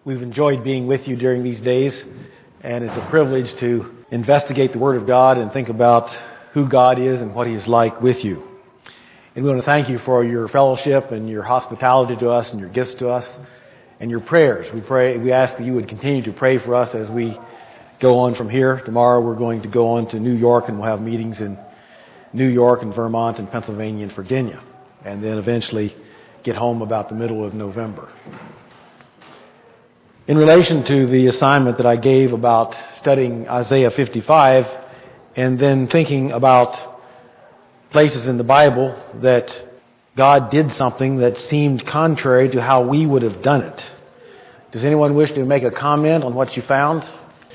We've enjoyed being with you during these days, and it's a privilege to investigate the Word of God and think about who God is and what He is like with you. And we want to thank you for your fellowship and your hospitality to us and your gifts to us and your prayers. We ask that you would continue to pray for us as we go on from here. Tomorrow we're going to go on to New York, and we'll have meetings in New York and Vermont and Pennsylvania and Virginia, and then eventually get home about the middle of November. In relation to the assignment that I gave about studying Isaiah 55 and then thinking about places in the Bible that God did something that seemed contrary to how we would have done it. Does anyone wish to make a comment on what you found?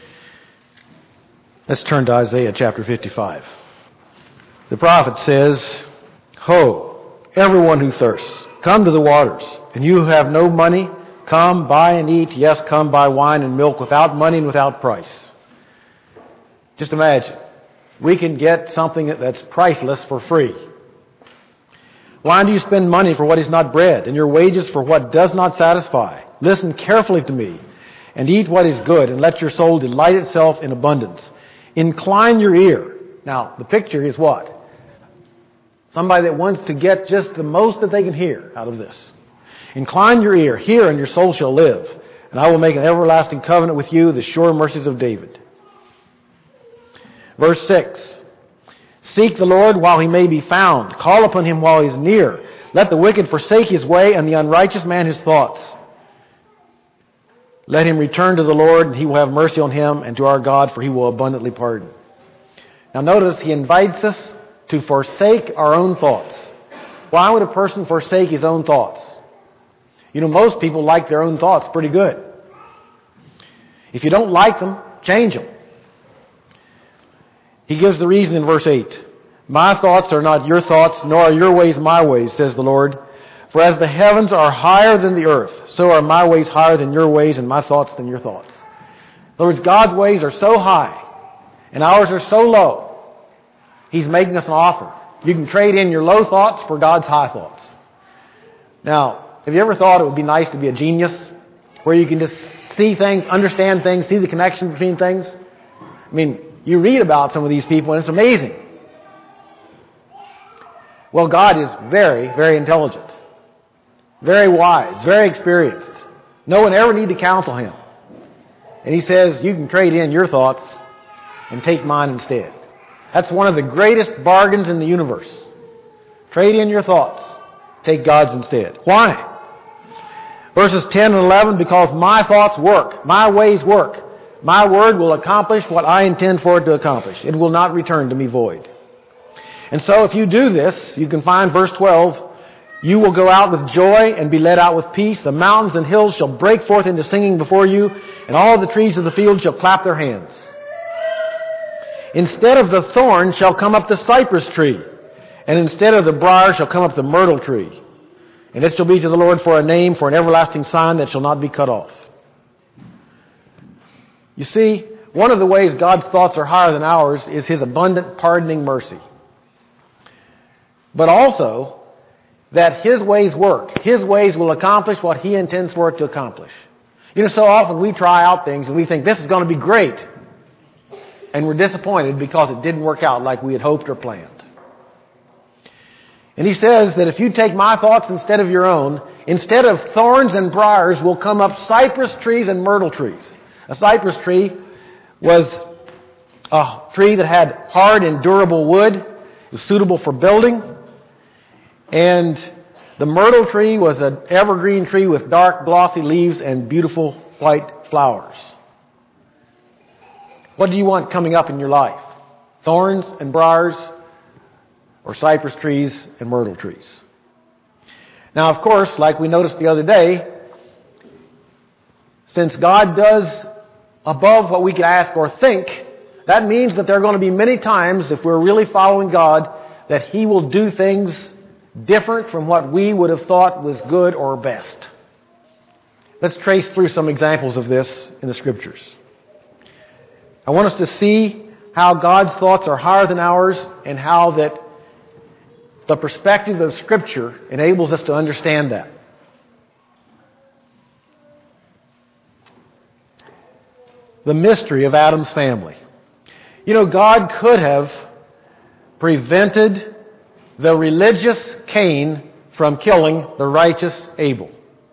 Let's turn to Isaiah chapter 55. The prophet says, "Ho, everyone who thirsts, come to the waters, and you who have no money, come, buy and eat. Yes, come, buy wine and milk without money and without price." Just imagine. We can get something that's priceless for free. Why do you spend money for what is not bread, and your wages for what does not satisfy? Listen carefully to me, and eat what is good, and let your soul delight itself in abundance. Incline your ear. Now, the picture is what? Somebody that wants to get just the most that they can hear out of this. Incline your ear, hear, and your soul shall live. And I will make an everlasting covenant with you, the sure mercies of David. Verse 6. Seek the Lord while he may be found. Call upon him while he is near. Let the wicked forsake his way, and the unrighteous man his thoughts. Let him return to the Lord, and he will have mercy on him, and to our God, for he will abundantly pardon. Now notice, he invites us to forsake our own thoughts. Why would a person forsake his own thoughts? You know, most people like their own thoughts pretty good. If you don't like them, change them. He gives the reason in verse 8. My thoughts are not your thoughts, nor are your ways my ways, says the Lord. For as the heavens are higher than the earth, so are my ways higher than your ways, and my thoughts than your thoughts. In other words, God's ways are so high, and ours are so low. He's making us an offer. You can trade in your low thoughts for God's high thoughts. Now, have you ever thought it would be nice to be a genius? Where you can just see things, understand things, see the connection between things? I mean, you read about some of these people and it's amazing. Well, God is very, very intelligent. Very wise, very experienced. No one ever need to counsel him. And he says, you can trade in your thoughts and take mine instead. That's one of the greatest bargains in the universe. Trade in your thoughts. Take God's instead. Why? Verses 10 and 11, because my thoughts work, my ways work. My word will accomplish what I intend for it to accomplish. It will not return to me void. And so if you do this, you can find verse 12, you will go out with joy and be led out with peace. The mountains and hills shall break forth into singing before you, and all the trees of the field shall clap their hands. Instead of the thorn shall come up the cypress tree, and instead of the briar shall come up the myrtle tree. And it shall be to the Lord for a name, for an everlasting sign that shall not be cut off. You see, one of the ways God's thoughts are higher than ours is His abundant pardoning mercy. But also, that His ways work. His ways will accomplish what He intends for it to accomplish. You know, so often we try out things and we think this is going to be great. And we're disappointed because it didn't work out like we had hoped or planned. And he says that if you take my thoughts instead of your own, instead of thorns and briars will come up cypress trees and myrtle trees. A cypress tree was a tree that had hard and durable wood. It was suitable for building. And the myrtle tree was an evergreen tree with dark, glossy leaves and beautiful white flowers. What do you want coming up in your life? Thorns and briars, or cypress trees and myrtle trees? Now, of course, like we noticed the other day, since God does above what we could ask or think, that means that there are going to be many times, if we're really following God, that He will do things different from what we would have thought was good or best. Let's trace through some examples of this in the Scriptures. I want us to see how God's thoughts are higher than ours, and how that the perspective of Scripture enables us to understand that. the mystery of Adam's family. You know, God could have prevented the religious Cain from killing the righteous Abel.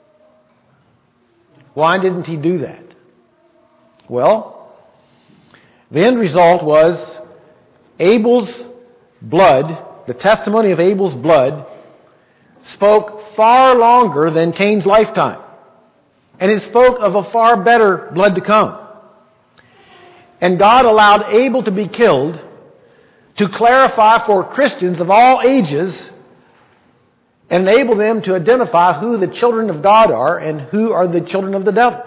Why didn't he do that? Well, the end result was Abel's blood, the testimony of Abel's blood, spoke far longer than Cain's lifetime. And it spoke of a far better blood to come. And God allowed Abel to be killed to clarify for Christians of all ages and enable them to identify who the children of God are and who are the children of the devil.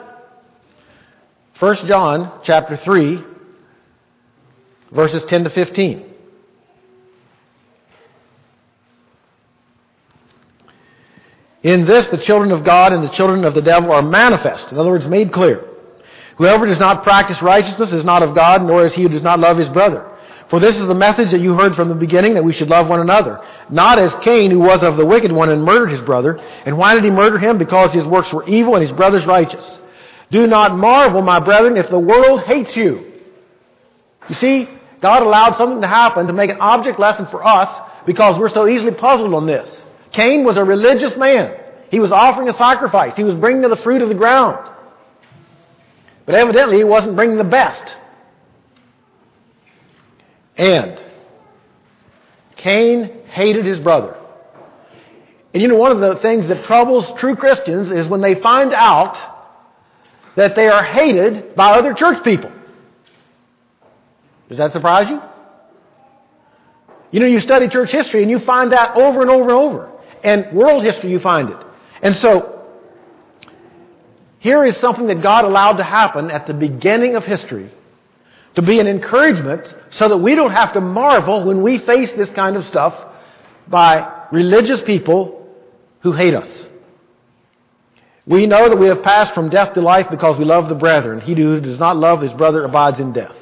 1 John chapter 3, verses 10 to 15. In this, the children of God and the children of the devil are manifest. In other words, made clear. Whoever does not practice righteousness is not of God, nor is he who does not love his brother. For this is the message that you heard from the beginning, that we should love one another. Not as Cain, who was of the wicked one and murdered his brother. And why did he murder him? Because his works were evil and his brother's righteous. Do not marvel, my brethren, if the world hates you. You see, God allowed something to happen to make an object lesson for us because we're so easily puzzled on this. Cain was a religious man. He was offering a sacrifice. He was bringing the fruit of the ground. But evidently he wasn't bringing the best. And Cain hated his brother. And you know, one of the things that troubles true Christians is when they find out that they are hated by other church people. Does that surprise you? You know, you study church history and you find that over and over and over. And world history, you find it. And so, here is something that God allowed to happen at the beginning of history to be an encouragement so that we don't have to marvel when we face this kind of stuff by religious people who hate us. We know that we have passed from death to life because we love the brethren. He who does not love his brother abides in death.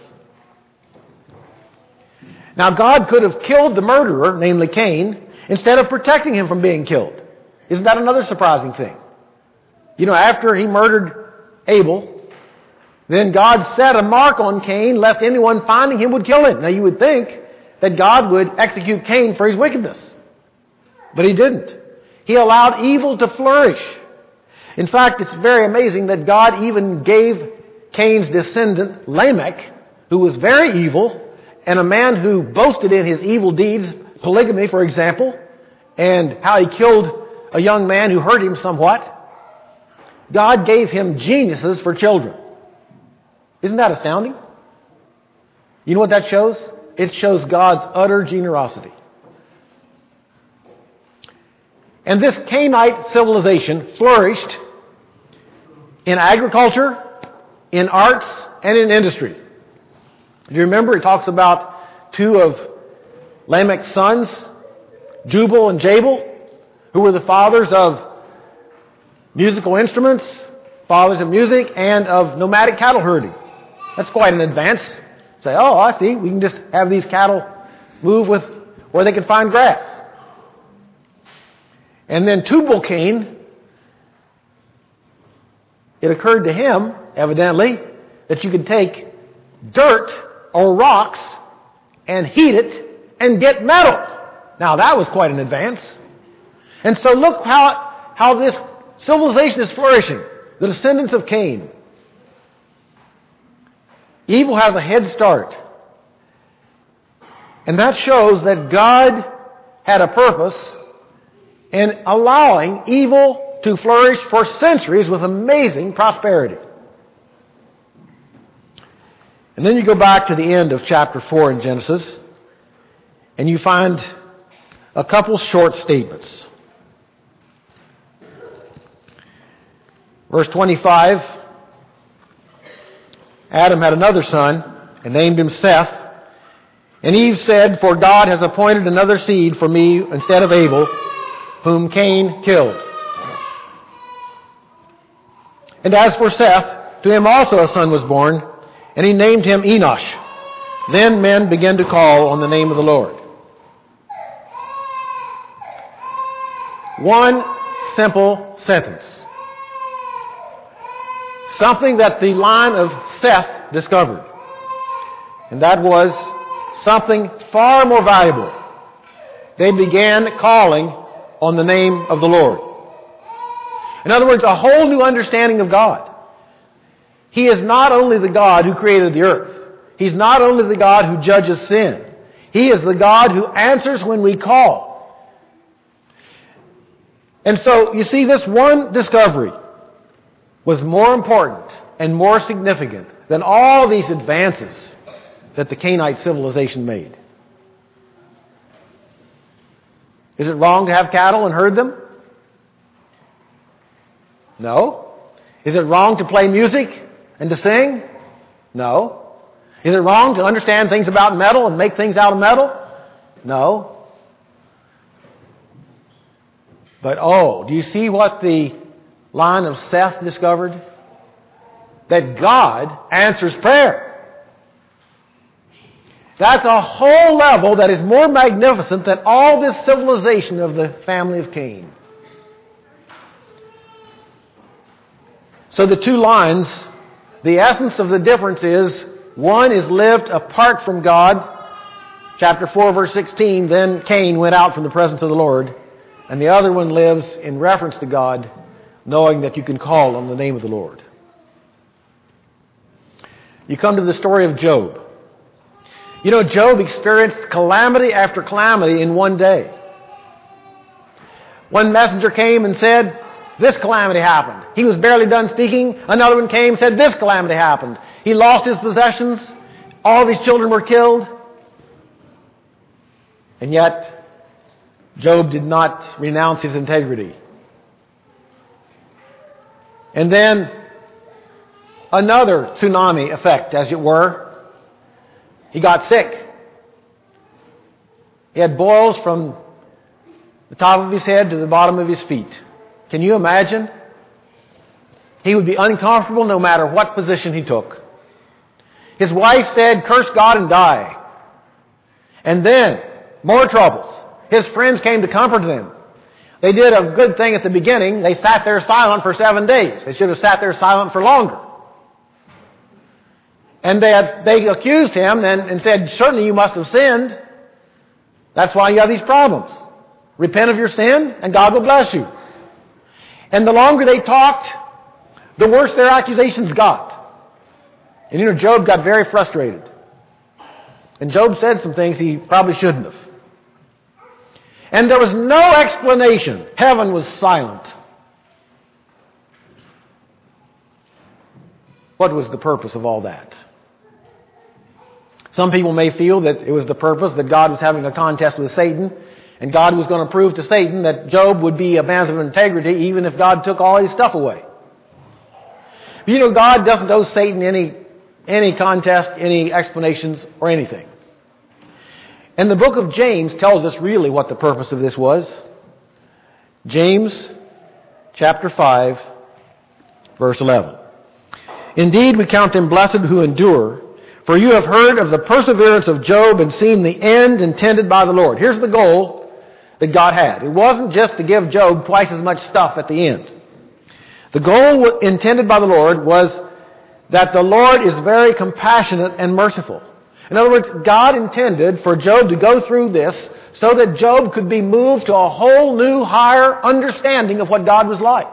Now, God could have killed the murderer, namely Cain, instead of protecting him from being killed. Isn't that another surprising thing? You know, after he murdered Abel, then God set a mark on Cain lest anyone finding him would kill him. Now, you would think that God would execute Cain for his wickedness. But he didn't. He allowed evil to flourish. In fact, it's very amazing that God even gave Cain's descendant, Lamech, who was very evil, and a man who boasted in his evil deeds, polygamy, for example, and how he killed a young man who hurt him somewhat. God gave him geniuses for children. Isn't that astounding? You know what that shows? It shows God's utter generosity. And this Cainite civilization flourished in agriculture, in arts, and in industry. Do you remember it talks about two of Lamech's sons, Jubal and Jabal, who were the fathers of musical instruments, fathers of music, and of nomadic cattle herding. That's quite an advance. Say, oh, I see. We can just have these cattle move with where they can find grass. And then Tubal-Cain, it occurred to him, evidently, that you could take dirt or rocks and heat it and get metal. Now, that was quite an advance. And so look how this civilization is flourishing. The descendants of Cain. Evil has a head start. And that shows that God had a purpose in allowing evil to flourish for centuries with amazing prosperity. And then you go back to the end of chapter 4 in Genesis, and you find a couple short statements. Verse 25, Adam had another son and named him Seth. And Eve said, "For God has appointed another seed for me instead of Abel, whom Cain killed." And as for Seth, to him also a son was born, and he named him Enosh. Then men began to call on the name of the Lord. One simple sentence. something that the line of Seth discovered. And that was something far more valuable. They began calling on the name of the Lord. In other words, a whole new understanding of God. He is not only the God who created the earth. He's not only the God who judges sin. He is the God who answers when we call. And so, you see, this one discovery was more important and more significant than all these advances that the Canaanite civilization made. Is it wrong to have cattle and herd them? No. Is it wrong to play music and to sing? No. Is it wrong to understand things about metal and make things out of metal? No. But do you see what the line of Seth discovered? That God answers prayer. That's a whole level that is more magnificent than all this civilization of the family of Cain. So the two lines, the essence of the difference is, one is lived apart from God. Chapter 4, verse 16, then Cain went out from the presence of the Lord. And the other one lives in reference to God, knowing that you can call on the name of the Lord. You come to the story of Job. You know, Job experienced calamity after calamity in one day. One messenger came and said, this calamity happened. He was barely done speaking. Another one came and said, this calamity happened. He lost his possessions. All of his children were killed. And yet, Job did not renounce his integrity. And then, another tsunami effect, as it were. He got sick. He had boils from the top of his head to the bottom of his feet. Can you imagine? He would be uncomfortable no matter what position he took. His wife said, curse God and die. And then, more troubles. His friends came to comfort them. They did a good thing at the beginning. They sat there silent for 7 days. They should have sat there silent for longer. And they accused him and said, certainly you must have sinned. That's why you have these problems. Repent of your sin and God will bless you. And the longer they talked, the worse their accusations got. And you know, Job got very frustrated. And Job said some things he probably shouldn't have. And there was no explanation. Heaven was silent. What was the purpose of all that? Some people may feel that it was the purpose that God was having a contest with Satan, and God was going to prove to Satan that Job would be a man of integrity even if God took all his stuff away. But you know, God doesn't owe Satan any contest, any explanations, or anything. And the book of James tells us really what the purpose of this was. James chapter 5, verse 11. Indeed, we count them blessed who endure, for you have heard of the perseverance of Job and seen the end intended by the Lord. Here's the goal that God had. It wasn't just to give Job twice as much stuff at the end. The goal intended by the Lord was that the Lord is very compassionate and merciful. In other words, God intended for Job to go through this so that Job could be moved to a whole new, higher understanding of what God was like.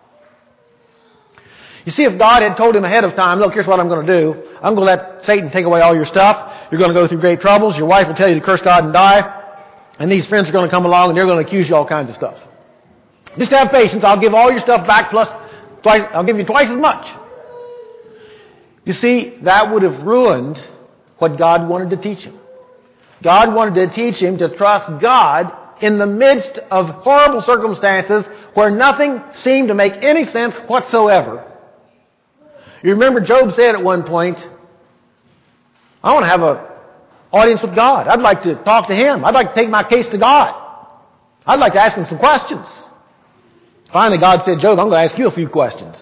You see, if God had told him ahead of time, look, here's what I'm going to do. I'm going to let Satan take away all your stuff. You're going to go through great troubles. Your wife will tell you to curse God and die. And these friends are going to come along and they're going to accuse you all kinds of stuff. Just have patience. I'll give all your stuff back plus twice. I'll give you twice as much. You see, that would have ruined what God wanted to teach him. God wanted to teach him to trust God in the midst of horrible circumstances where nothing seemed to make any sense whatsoever. You remember Job said at one point, I want to have an audience with God. I'd like to talk to Him. I'd like to take my case to God. I'd like to ask Him some questions. Finally, God said, Job, I'm going to ask you a few questions.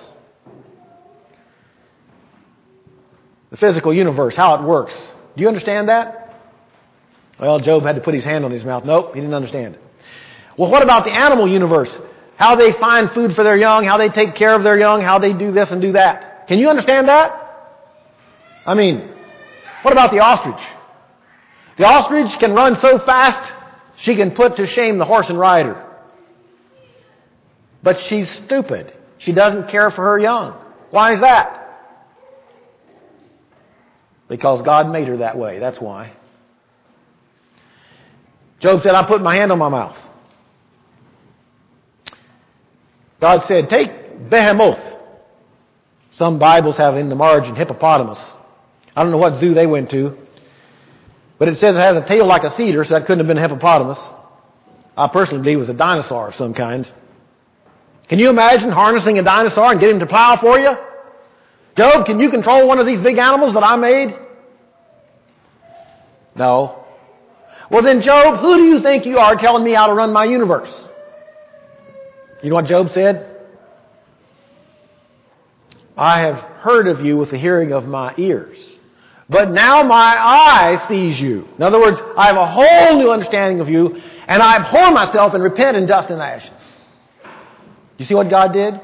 The physical universe, how it works. Do you understand that? Well, Job had to put his hand on his mouth. Nope, he didn't understand it. Well, what about the animal universe? How they find food for their young, how they take care of their young, how they do this and do that. Can you understand that? I mean, what about the ostrich? The ostrich can run so fast, she can put to shame the horse and rider. But she's stupid. She doesn't care for her young. Why is that? Because God made her that way. That's why. Job said, I put my hand on my mouth. God said, take Behemoth. Some Bibles have in the margin hippopotamus. I don't know what zoo they went to. But it says it has a tail like a cedar, so that couldn't have been a hippopotamus. I personally believe it was a dinosaur of some kind. Can you imagine harnessing a dinosaur and getting him to plow for you? Job, can you control one of these big animals that I made? No. Well then, Job, who do you think you are telling me how to run my universe? You know what Job said? I have heard of you with the hearing of my ears, but now my eye sees you. In other words, I have a whole new understanding of you, and I abhor myself and repent in dust and ashes. You see what God did?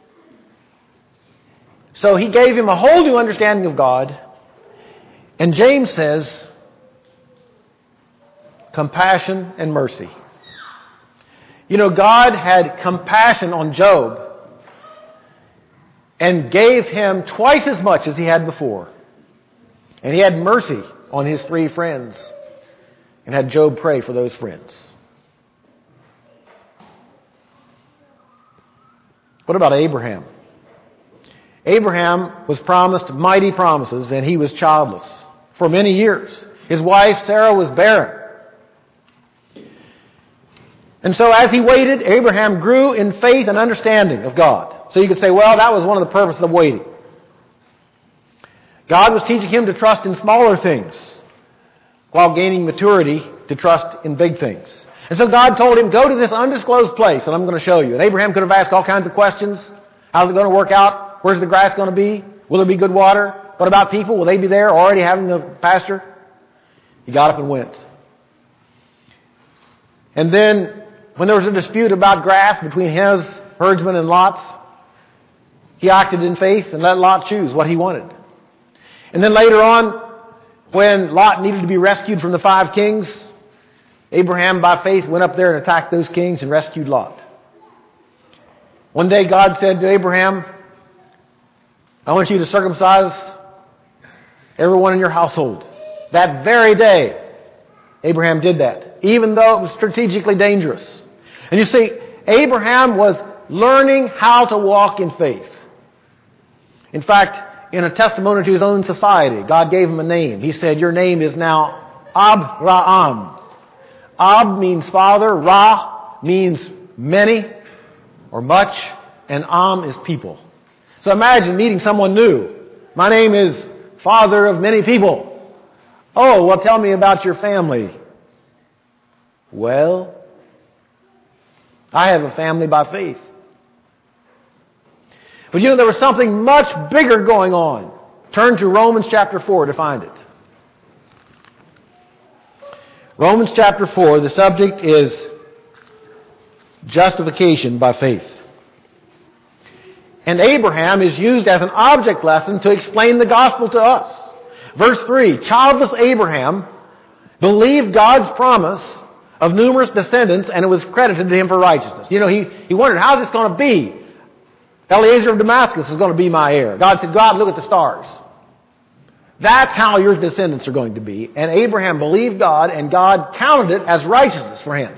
So He gave him a whole new understanding of God, and James says, compassion and mercy. You know, God had compassion on Job and gave him twice as much as He had before. And He had mercy on his 3 friends and had Job pray for those friends. What about Abraham? Abraham was promised mighty promises, and he was childless for many years. His wife Sarah was barren. And so as he waited, Abraham grew in faith and understanding of God. So you could say, well, that was one of the purposes of waiting. God was teaching him to trust in smaller things while gaining maturity to trust in big things. And so God told him, go to this undisclosed place that I'm going to show you. And Abraham could have asked all kinds of questions. How's it going to work out? Where's the grass going to be? Will there be good water? What about people? Will they be there already having the pasture? He got up and went. And then when there was a dispute about grass between his herdsmen and Lot's, he acted in faith and let Lot choose what he wanted. And then later on, when Lot needed to be rescued from the 5 kings, Abraham by faith went up there and attacked those kings and rescued Lot. One day God said to Abraham, I want you to circumcise everyone in your household. That very day, Abraham did that, even though it was strategically dangerous. And you see, Abraham was learning how to walk in faith. In fact, in a testimony to his own society, God gave him a name. He said, your name is now Abraham. Ab means father, Ra means many or much, and Am is people. So imagine meeting someone new. My name is father of many people. Oh, well, tell me about your family. Well, I have a family by faith. But you know, there was something much bigger going on. Turn to Romans chapter 4 to find it. Romans chapter 4, the subject is justification by faith. And Abraham is used as an object lesson to explain the gospel to us. Verse 3, childless Abraham believed God's promise of numerous descendants, and it was credited to him for righteousness. You know, he wondered, how's this going to be? Eliezer of Damascus is going to be my heir. God said, God, look at the stars. That's how your descendants are going to be. And Abraham believed God, and God counted it as righteousness for him.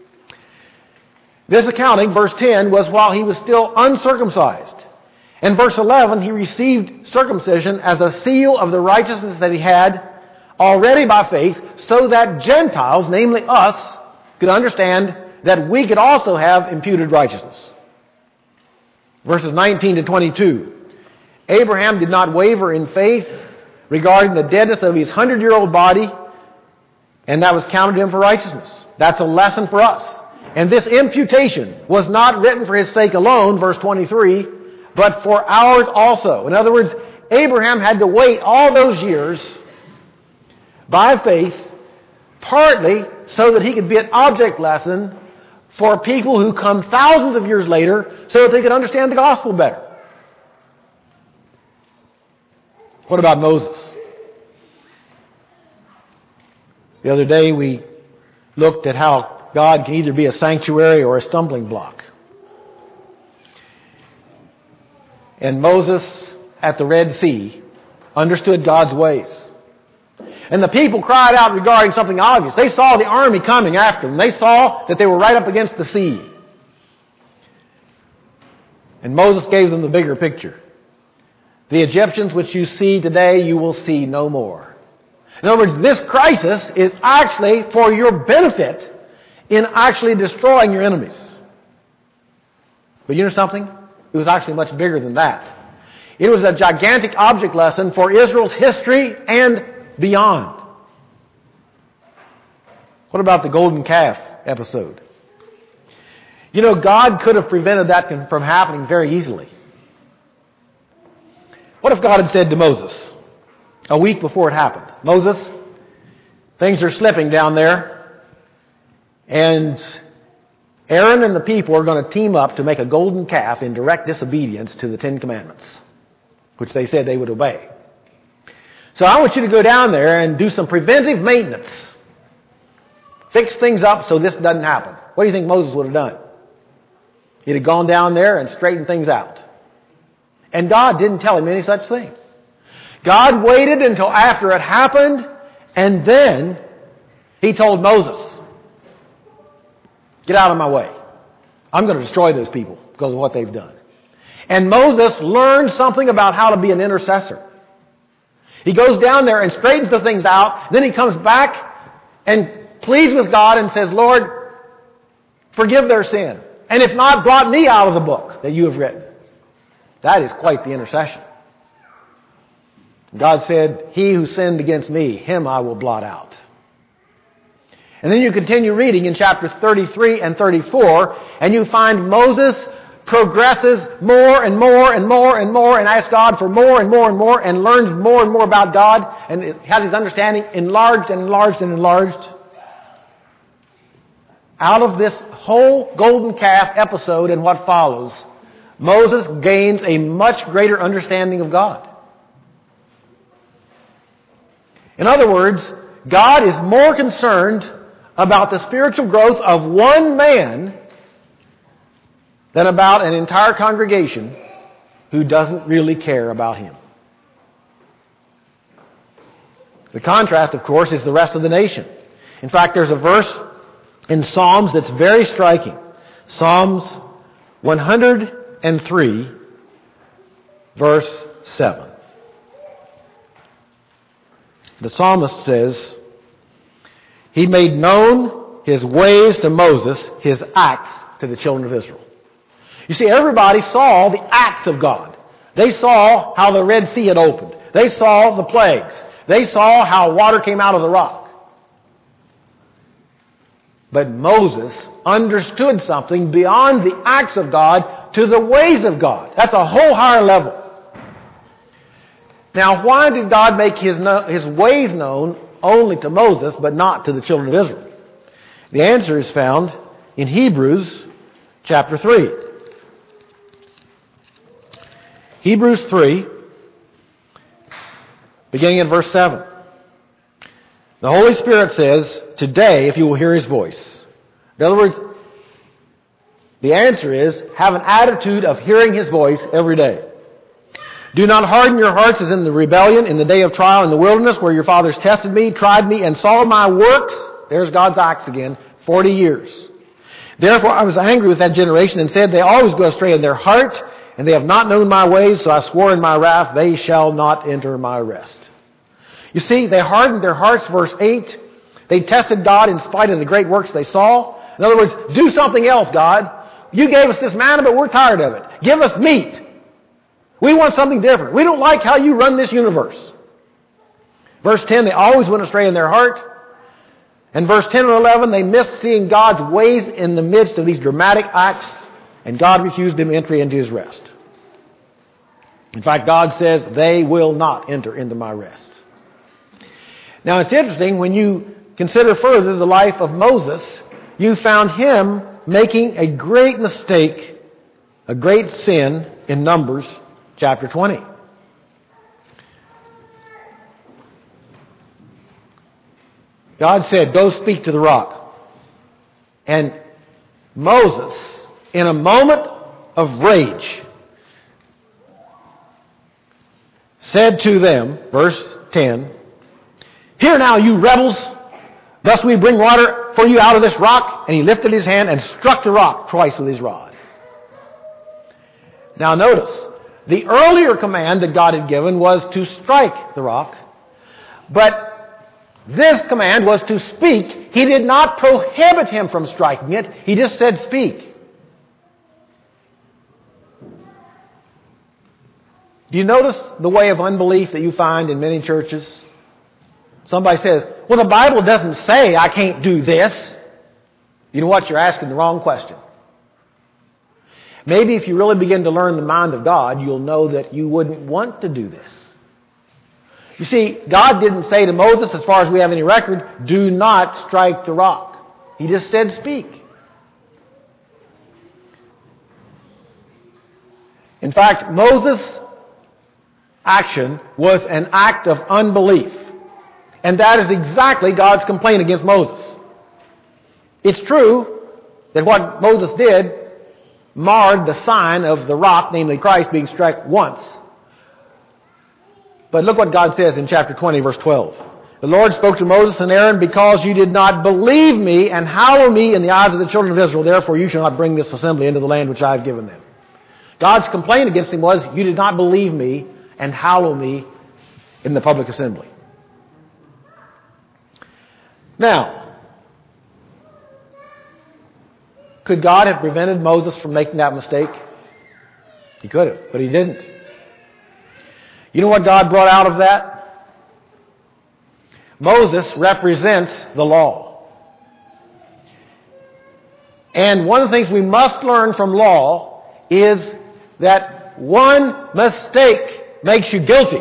This accounting, verse 10, was while he was still uncircumcised. In verse 11, he received circumcision as a seal of the righteousness that he had already by faith, so that Gentiles, namely us, could understand that we could also have imputed righteousness. Verses 19 to 22. Abraham did not waver in faith regarding the deadness of his 100-year-old body, and that was counted to him for righteousness. That's a lesson for us. And this imputation was not written for his sake alone, verse 23, but for ours also. In other words, Abraham had to wait all those years by faith, partly so that he could be an object lesson for people who come thousands of years later so that they could understand the gospel better. What about Moses? The other day we looked at how God can either be a sanctuary or a stumbling block. And Moses at the Red Sea understood God's ways. And the people cried out regarding something obvious. They saw the army coming after them. They saw that they were right up against the sea. And Moses gave them the bigger picture. The Egyptians which you see today, you will see no more. In other words, this crisis is actually for your benefit in actually destroying your enemies. But you know something? It was actually much bigger than that. It was a gigantic object lesson for Israel's history and beyond. What about the golden calf episode? You know, God could have prevented that from happening very easily. What if God had said to Moses, a week before it happened, Moses, things are slipping down there, and Aaron and the people are going to team up to make a golden calf in direct disobedience to the Ten Commandments, which they said they would obey. So I want you to go down there and do some preventive maintenance. Fix things up so this doesn't happen. What do you think Moses would have done? He'd have gone down there and straightened things out. And God didn't tell him any such thing. God waited until after it happened, and then He told Moses, get out of my way. I'm going to destroy those people because of what they've done. And Moses learned something about how to be an intercessor. He goes down there and straightens the things out. Then he comes back and pleads with God and says, Lord, forgive their sin. And if not, blot me out of the book that you have written. That is quite the intercession. God said, he who sinned against me, him I will blot out. And then you continue reading in chapters 33 and 34, and you find Moses progresses more and more and more and more and asks God for more and more and more and learns more and more about God and has his understanding enlarged and enlarged and enlarged. Out of this whole golden calf episode and what follows, Moses gains a much greater understanding of God. In other words, God is more concerned about the spiritual growth of one man than about an entire congregation who doesn't really care about him. The contrast, of course, is the rest of the nation. In fact, there's a verse in Psalms that's very striking. Psalms 103, verse 7. The psalmist says, He made known His ways to Moses, His acts to the children of Israel. You see, everybody saw the acts of God. They saw how the Red Sea had opened. They saw the plagues. They saw how water came out of the rock. But Moses understood something beyond the acts of God to the ways of God. That's a whole higher level. Now, why did God make His ways known only to Moses, but not to the children of Israel? The answer is found in Hebrews chapter 3. Hebrews 3, beginning in verse 7. The Holy Spirit says, today, if you will hear His voice. In other words, the answer is, have an attitude of hearing His voice every day. Do not harden your hearts as in the rebellion, in the day of trial in the wilderness, where your fathers tested me, tried me, and saw my works. There's God's acts again, 40 years. Therefore I was angry with that generation and said, they always go astray in their heart, and they have not known my ways, so I swore in my wrath, they shall not enter my rest. You see, they hardened their hearts, verse 8. They tested God in spite of the great works they saw. In other words, do something else, God. You gave us this manna, but we're tired of it. Give us meat. We want something different. We don't like how you run this universe. Verse 10, they always went astray in their heart. And verse 10 and 11, they missed seeing God's ways in the midst of these dramatic acts, and God refused them entry into His rest. In fact, God says, they will not enter into my rest. Now, it's interesting, when you consider further the life of Moses, you found him making a great mistake, a great sin in Numbers chapter 20. God said, go speak to the rock. And Moses, in a moment of rage, said to them, verse 10, hear now, you rebels, thus we bring water for you out of this rock. And he lifted his hand and struck the rock twice with his rod. Now notice, the earlier command that God had given was to strike the rock, but this command was to speak. He did not prohibit him from striking it. He just said speak. Do you notice the way of unbelief that you find in many churches? Somebody says, well, the Bible doesn't say I can't do this. You know what? You're asking the wrong question. Maybe if you really begin to learn the mind of God, you'll know that you wouldn't want to do this. You see, God didn't say to Moses, as far as we have any record, do not strike the rock. He just said speak. In fact, Moses' action was an act of unbelief. And that is exactly God's complaint against Moses. It's true that what Moses did marred the sign of the rock, namely Christ, being struck once. But look what God says in chapter 20, verse 12. The Lord spoke to Moses and Aaron, because you did not believe me and hallow me in the eyes of the children of Israel, therefore you shall not bring this assembly into the land which I have given them. God's complaint against him was, you did not believe me and hallow me in the public assembly. Now, could God have prevented Moses from making that mistake? He could have, but he didn't. You know what God brought out of that? Moses represents the law. And one of the things we must learn from law is that one mistake makes you guilty.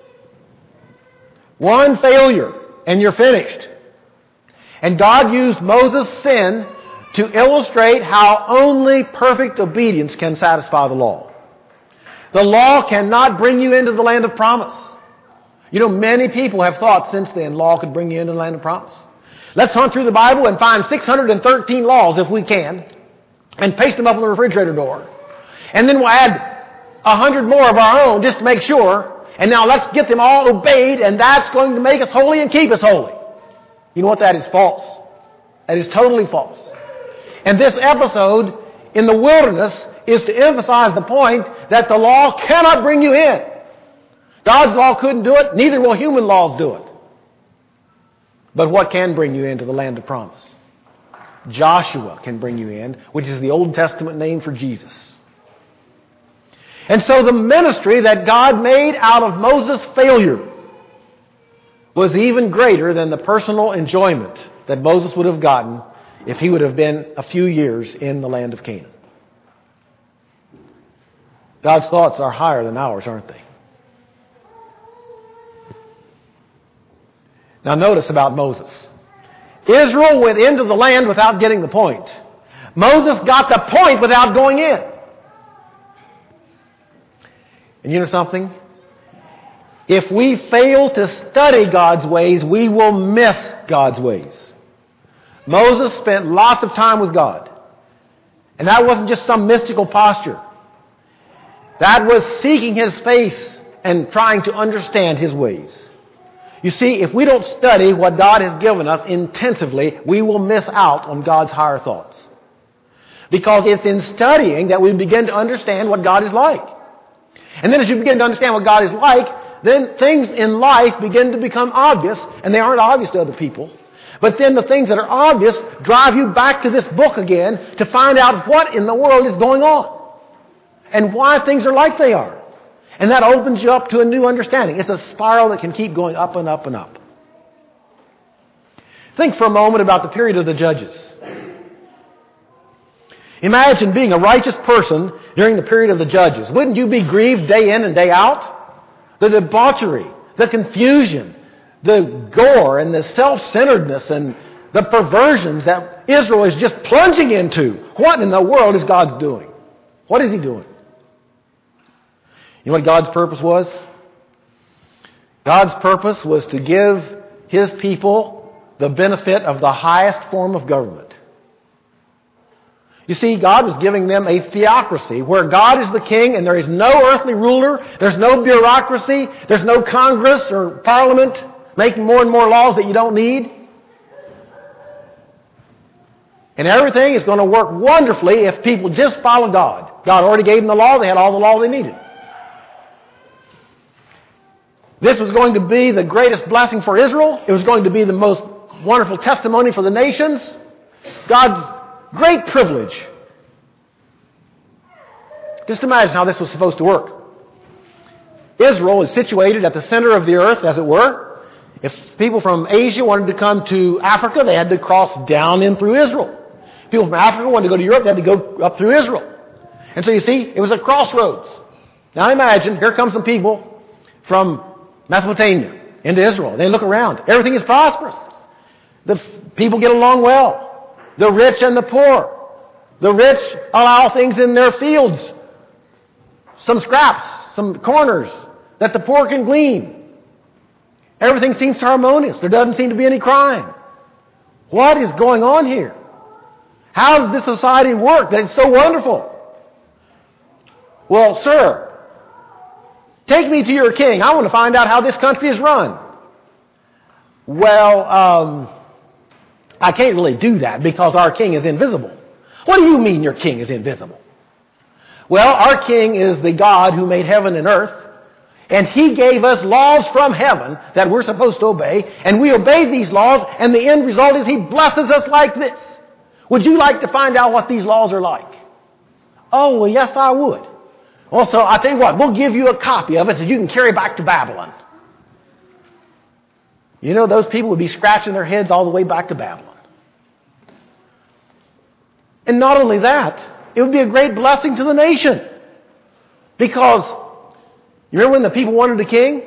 One failure, and you're finished. And God used Moses' sin to illustrate how only perfect obedience can satisfy the law. The law cannot bring you into the land of promise. You know, many people have thought since then law could bring you into the land of promise. Let's hunt through the Bible and find 613 laws if we can, and paste them up on the refrigerator door. And then we'll add 100 more of our own just to make sure. And now let's get them all obeyed, and that's going to make us holy and keep us holy. You know what? That is false. That is totally false. And this episode in the wilderness is to emphasize the point that the law cannot bring you in. God's law couldn't do it, neither will human laws do it. But what can bring you into the land of promise? Joshua can bring you in, which is the Old Testament name for Jesus. And so the ministry that God made out of Moses' failure was even greater than the personal enjoyment that Moses would have gotten if he would have been a few years in the land of Canaan. God's thoughts are higher than ours, aren't they? Now notice about Moses. Israel went into the land without getting the point. Moses got the point without going in. And you know something? If we fail to study God's ways, we will miss God's ways. Moses spent lots of time with God. And that wasn't just some mystical posture. That was seeking His face and trying to understand His ways. You see, if we don't study what God has given us intensively, we will miss out on God's higher thoughts. Because it's in studying that we begin to understand what God is like. And then as you begin to understand what God is like, then things in life begin to become obvious, and they aren't obvious to other people. But then the things that are obvious drive you back to this book again to find out what in the world is going on and why things are like they are. And that opens you up to a new understanding. It's a spiral that can keep going up and up and up. Think for a moment about the period of the Judges. Imagine being a righteous person during the period of the Judges. Wouldn't you be grieved day in and day out? The debauchery, the confusion, the gore and the self-centeredness and the perversions that Israel is just plunging into. What in the world is God doing? What is He doing? You know what God's purpose was? God's purpose was to give His people the benefit of the highest form of government. You see, God was giving them a theocracy where God is the king and there is no earthly ruler, there's no bureaucracy, there's no Congress or Parliament making more and more laws that you don't need. And everything is going to work wonderfully if people just follow God. God already gave them the law, they had all the law they needed. This was going to be the greatest blessing for Israel. It was going to be the most wonderful testimony for the nations. God's great privilege. Just imagine how this was supposed to work. Israel is situated at the center of the earth, as it were. If people from Asia wanted to come to Africa, they had to cross down in through Israel. People from Africa wanted to go to Europe, they had to go up through Israel. And so you see, it was a crossroads. Now imagine, here come some people from Mesopotamia into Israel. They look around. Everything is prosperous. The people get along well. The rich and the poor. The rich allow things in their fields. Some scraps, some corners that the poor can glean. Everything seems harmonious. There doesn't seem to be any crime. What is going on here? How does this society work that it's so wonderful? Well, sir, take me to your king. I want to find out how this country is run. Well, I can't really do that because our king is invisible. What do you mean your king is invisible? Well, our king is the God who made heaven and earth, and he gave us laws from heaven that we're supposed to obey, and we obey these laws, and the end result is he blesses us like this. Would you like to find out what these laws are like? Oh, well, yes, I would. Well, so I'll tell you what, we'll give you a copy of it that you can carry back to Babylon. You know, those people would be scratching their heads all the way back to Babylon. And not only that, it would be a great blessing to the nation. Because, you remember when the people wanted a king?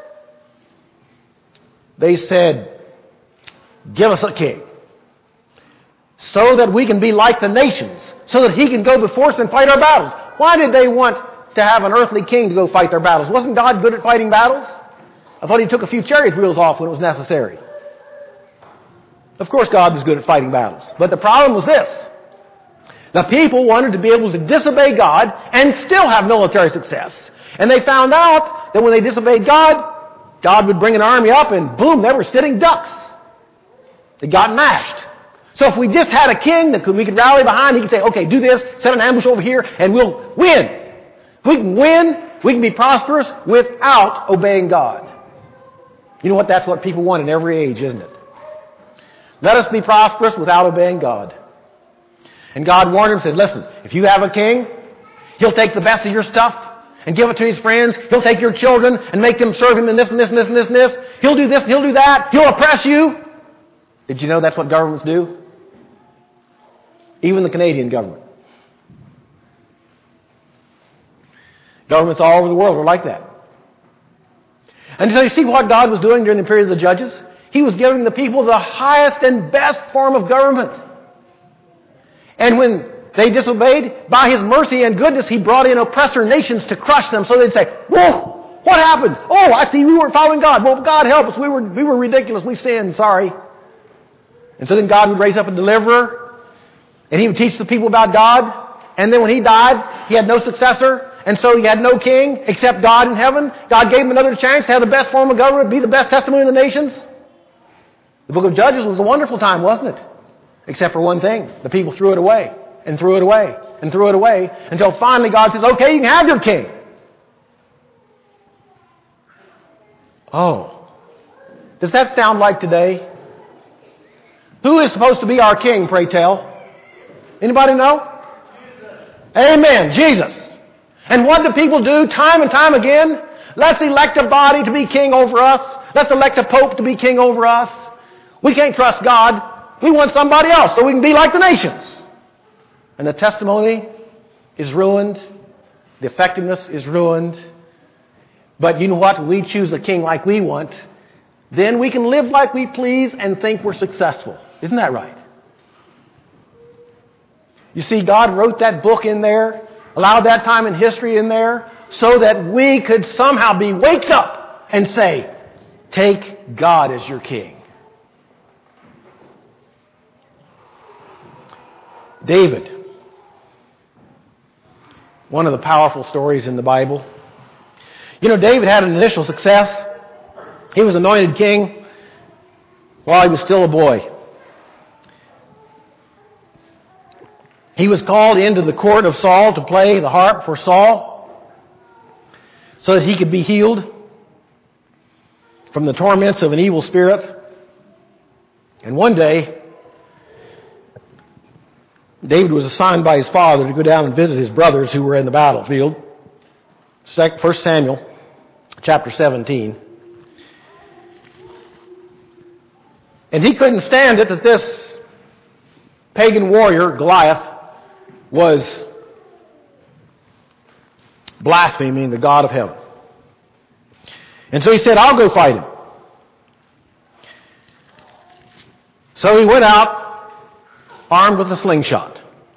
They said, give us a king. So that we can be like the nations. So that he can go before us and fight our battles. Why did they want to have an earthly king to go fight their battles? Wasn't God good at fighting battles? I thought he took a few chariot wheels off when it was necessary. Of course God was good at fighting battles. But the problem was this. The people wanted to be able to disobey God and still have military success. And they found out that when they disobeyed God, God would bring an army up and boom, they were sitting ducks. They got mashed. So if we just had a king that we could rally behind, he could say, okay, do this, set an ambush over here, and we'll win. If we can win, we can be prosperous without obeying God. You know what? That's what people want in every age, isn't it? Let us be prosperous without obeying God. And God warned him, said, listen, if you have a king, he'll take the best of your stuff and give it to his friends. He'll take your children and make them serve him in this and this and this and this and this. He'll do this and he'll do that. He'll oppress you. Did you know that's what governments do? Even the Canadian government. Governments all over the world are like that. And so you see what God was doing during the period of the judges? He was giving the people the highest and best form of government. And when they disobeyed, by his mercy and goodness, he brought in oppressor nations to crush them. So they'd say, whoa, what happened? Oh, I see we weren't following God. Well, God help us. We were ridiculous. We sinned. Sorry. And so then God would raise up a deliverer. And he would teach the people about God. And then when he died, he had no successor. And so he had no king except God in heaven. God gave him another chance to have the best form of government, be the best testimony of the nations. The book of Judges was a wonderful time, wasn't it? Except for one thing. The people threw it away. And threw it away. And threw it away. Until finally God says, okay, you can have your king. Oh. Does that sound like today? Who is supposed to be our king, pray tell? Anybody know? Amen. Jesus. And what do people do time and time again? Let's elect a body to be king over us. Let's elect a pope to be king over us. We can't trust God. We want somebody else so we can be like the nations. And the testimony is ruined. The effectiveness is ruined. But you know what? We choose a king like we want. Then we can live like we please and think we're successful. Isn't that right? You see, God wrote that book in there, allowed that time in history in there, so that we could somehow wakes up and say, take God as your king. David. One of the powerful stories in the Bible. You know, David had an initial success. He was anointed king while he was still a boy. He was called into the court of Saul to play the harp for Saul so that he could be healed from the torments of an evil spirit. And one day, David was assigned by his father to go down and visit his brothers who were in the battlefield. 1 Samuel chapter 17. And he couldn't stand it that this pagan warrior, Goliath, was blaspheming the God of heaven. And so he said, I'll go fight him. So he went out armed with a slingshot.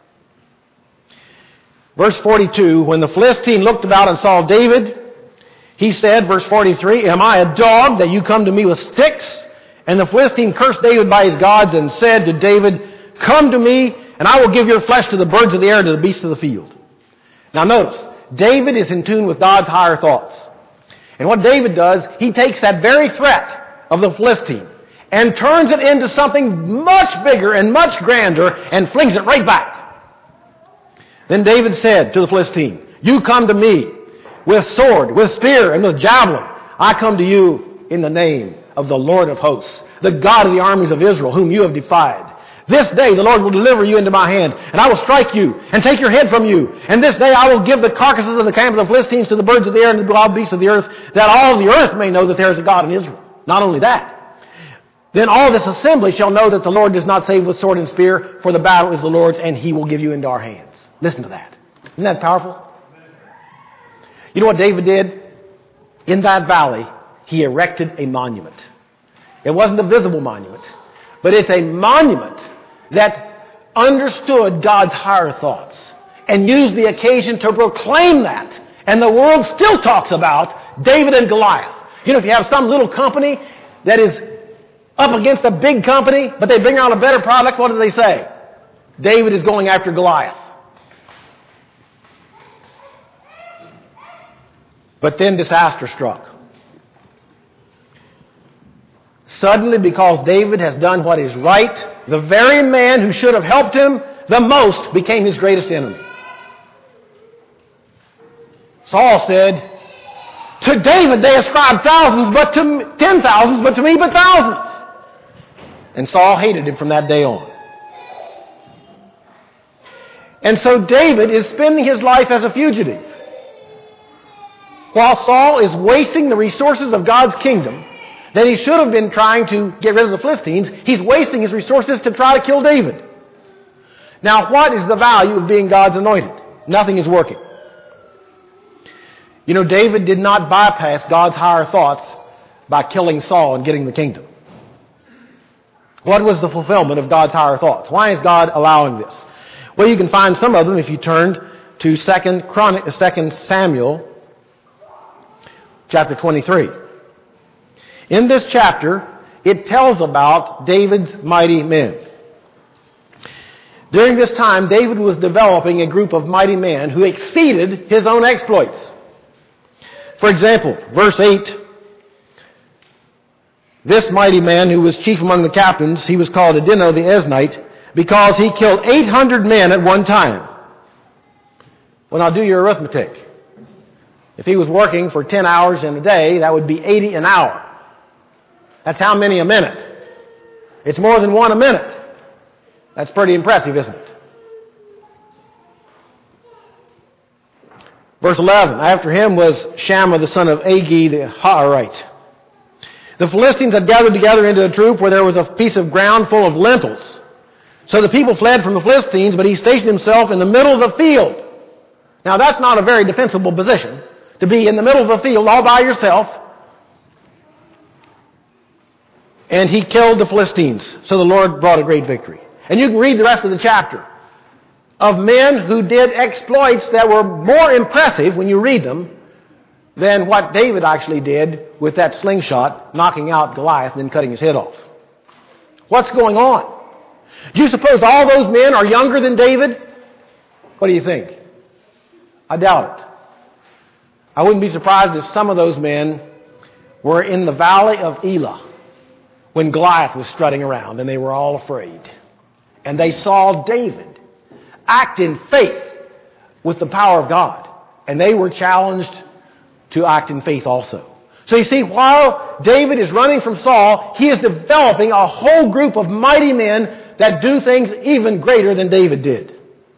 Verse 42, when the Philistine looked about and saw David, he said, verse 43, am I a dog that you come to me with sticks? And the Philistine cursed David by his gods and said to David, come to me, and I will give your flesh to the birds of the air and to the beasts of the field. Now notice, David is in tune with God's higher thoughts. And what David does, he takes that very threat of the Philistine and turns it into something much bigger and much grander and flings it right back. Then David said to the Philistine, you come to me with sword, with spear, and with javelin. I come to you in the name of the Lord of hosts, the God of the armies of Israel, whom you have defied. This day the Lord will deliver you into my hand, and I will strike you and take your head from you. And this day I will give the carcasses of the camp of the Philistines to the birds of the air and the wild beasts of the earth, that all the earth may know that there is a God in Israel. Not only that, then all this assembly shall know that the Lord does not save with sword and spear, for the battle is the Lord's, and he will give you into our hands. Listen to that. Isn't that powerful? You know what David did? In that valley, he erected a monument. It wasn't a visible monument, but it's a monument that understood God's higher thoughts and used the occasion to proclaim that. And the world still talks about David and Goliath. You know, if you have some little company that is up against a big company, but they bring out a better product, what do they say? David is going after Goliath. But then disaster struck. Suddenly, because David has done what is right, the very man who should have helped him the most became his greatest enemy. Saul said, to David they ascribe thousands, but to 10,000s, but to me but thousands. And Saul hated him from that day on. And so David is spending his life as a fugitive. While Saul is wasting the resources of God's kingdom that he should have been trying to get rid of the Philistines, he's wasting his resources to try to kill David. Now, what is the value of being God's anointed? Nothing is working. You know, David did not bypass God's higher thoughts by killing Saul and getting the kingdom. What was the fulfillment of God's higher thoughts? Why is God allowing this? Well, you can find some of them if you turned to 2 Samuel chapter 23. In this chapter, it tells about David's mighty men. During this time, David was developing a group of mighty men who exceeded his own exploits. For example, verse 8, this mighty man who was chief among the captains, he was called Adino the Eznite, because he killed 800 men at one time. Well, now do your arithmetic. If he was working for 10 hours in a day, that would be 80 an hour. That's how many a minute? It's more than one a minute. That's pretty impressive, isn't it? Verse 11, after him was Shammah the son of Agi the Haarite. The Philistines had gathered together into a troop where there was a piece of ground full of lentils. So the people fled from the Philistines, but he stationed himself in the middle of the field. Now that's not a very defensible position, to be in the middle of the field all by yourself. And he killed the Philistines. So the Lord brought a great victory. And you can read the rest of the chapter of men who did exploits that were more impressive when you read them than what David actually did with that slingshot, knocking out Goliath and then cutting his head off. What's going on? Do you suppose all those men are younger than David? What do you think? I doubt it. I wouldn't be surprised if some of those men were in the valley of Elah when Goliath was strutting around and they were all afraid. And they saw David act in faith with the power of God. And they were challenged to act in faith also. So you see, while David is running from Saul, he is developing a whole group of mighty men that do things even greater than David did.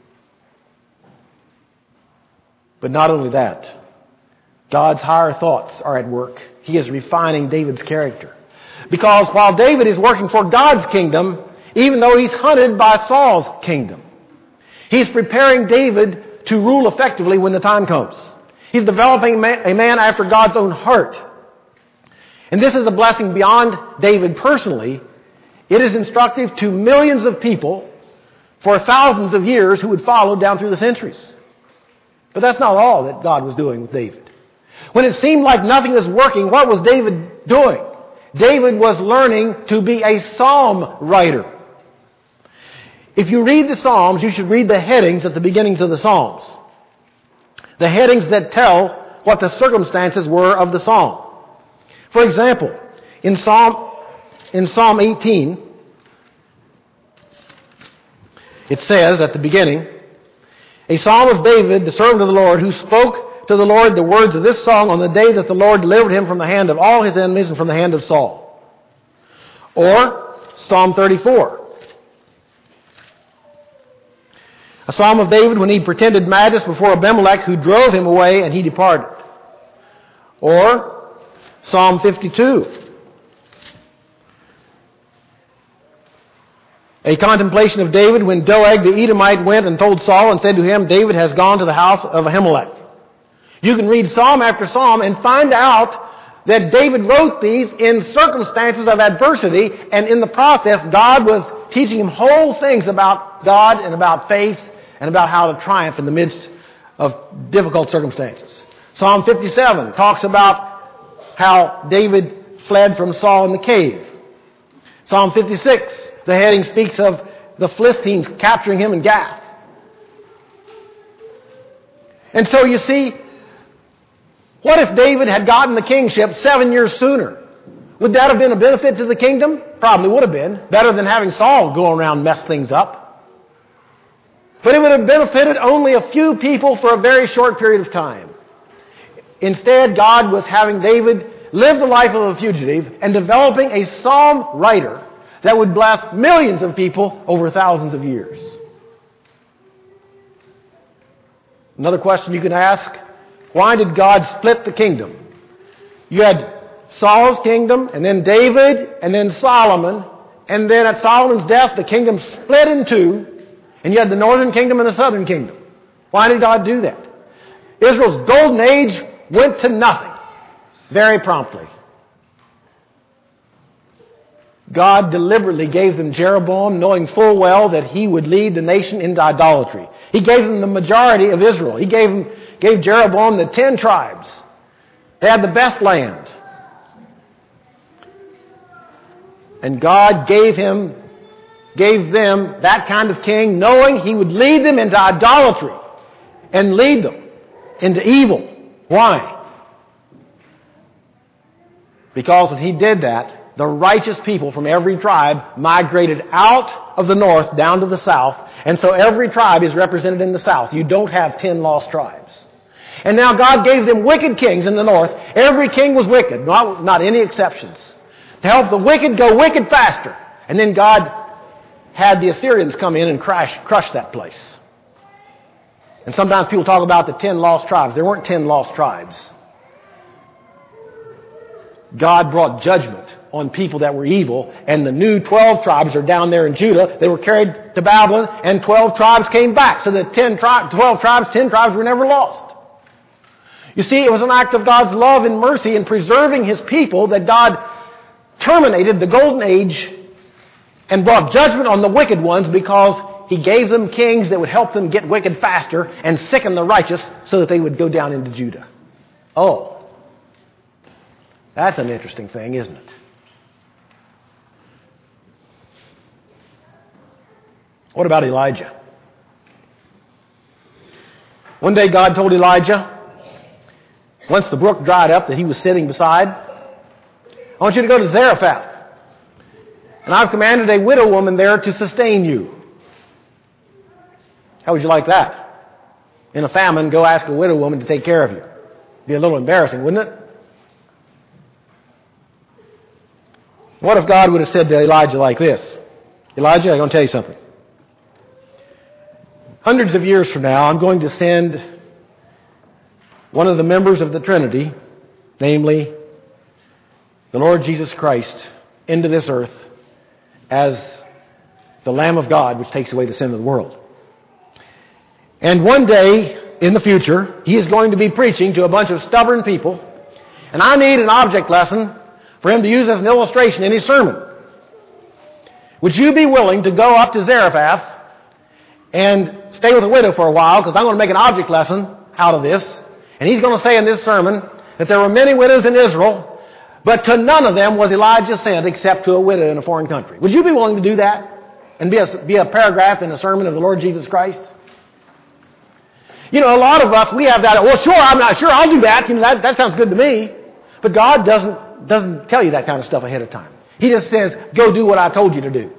But not only that, God's higher thoughts are at work. He is refining David's character. Because while David is working for God's kingdom, even though he's hunted by Saul's kingdom, he's preparing David to rule effectively when the time comes. He's developing a man after God's own heart. And this is a blessing beyond David personally. It is instructive to millions of people for thousands of years who would follow down through the centuries. But that's not all that God was doing with David. When it seemed like nothing was working, what was David doing? David was learning to be a psalm writer. If you read the Psalms, you should read the headings at the beginnings of the Psalms. The headings that tell what the circumstances were of the psalm. For example, in Psalm 18, it says at the beginning, a psalm of David, the servant of the Lord, who spoke to the Lord the words of this song on the day that the Lord delivered him from the hand of all his enemies and from the hand of Saul. Or Psalm 34. A psalm of David when he pretended madness before Abimelech, who drove him away, and he departed. Or Psalm 52. A contemplation of David when Doeg the Edomite went and told Saul and said to him, David has gone to the house of Ahimelech. You can read psalm after psalm and find out that David wrote these in circumstances of adversity, and in the process God was teaching him whole things about God and about faith and about how to triumph in the midst of difficult circumstances. Psalm 57 talks about how David fled from Saul in the cave. Psalm 56, the heading speaks of the Philistines capturing him in Gath. And so you see, what if David had gotten the kingship 7 years sooner? Would that have been a benefit to the kingdom? Probably would have been. Better than having Saul go around and mess things up. But it would have benefited only a few people for a very short period of time. Instead, God was having David live the life of a fugitive and developing a psalm writer that would bless millions of people over thousands of years. Another question you can ask, why did God split the kingdom? You had Saul's kingdom, and then David, and then Solomon, and then at Solomon's death, the kingdom split in two, and you had the northern kingdom and the southern kingdom. Why did God do that? Israel's golden age went to nothing very promptly. God deliberately gave them Jeroboam, knowing full well that he would lead the nation into idolatry. He gave them the majority of Israel. He gave Jeroboam the 10 tribes. They had the best land. And God gave them that kind of king, knowing he would lead them into idolatry and lead them into evil. Why? Because when he did that, the righteous people from every tribe migrated out of the north down to the south, and so every tribe is represented in the south. You don't have 10 lost tribes. And now God gave them wicked kings in the north. Every king was wicked, not any exceptions. To help the wicked go wicked faster. And then God had the Assyrians come in and crush that place. And sometimes people talk about the 10 lost tribes. There weren't 10 lost tribes. God brought judgment on people that were evil, and the new 12 tribes are down there in Judah. They were carried to Babylon, and 12 tribes came back. So the 10 tribes were never lost. You see, it was an act of God's love and mercy in preserving His people that God terminated the golden age and brought judgment on the wicked ones, because He gave them kings that would help them get wicked faster and sicken the righteous so that they would go down into Judah. Oh, that's an interesting thing, isn't it? What about Elijah? One day God told Elijah, once the brook dried up that he was sitting beside, I want you to go to Zarephath. And I've commanded a widow woman there to sustain you. How would you like that? In a famine, go ask a widow woman to take care of you. Be a little embarrassing, wouldn't it? What if God would have said to Elijah like this? Elijah, I'm going to tell you something. Hundreds of years from now, I'm going to send one of the members of the Trinity, namely the Lord Jesus Christ, into this earth as the Lamb of God which takes away the sin of the world. And one day in the future, he is going to be preaching to a bunch of stubborn people, and I need an object lesson for him to use as an illustration in his sermon. Would you be willing to go up to Zarephath and stay with a widow for a while, because I'm going to make an object lesson out of this, and he's going to say in this sermon that there were many widows in Israel, but to none of them was Elijah sent except to a widow in a foreign country. Would you be willing to do that and be a paragraph in a sermon of the Lord Jesus Christ? You know, a lot of us, we have that, well, sure, I'm not sure, I'll do that. You know, that sounds good to me. But God doesn't tell you that kind of stuff ahead of time. He just says, go do what I told you to do.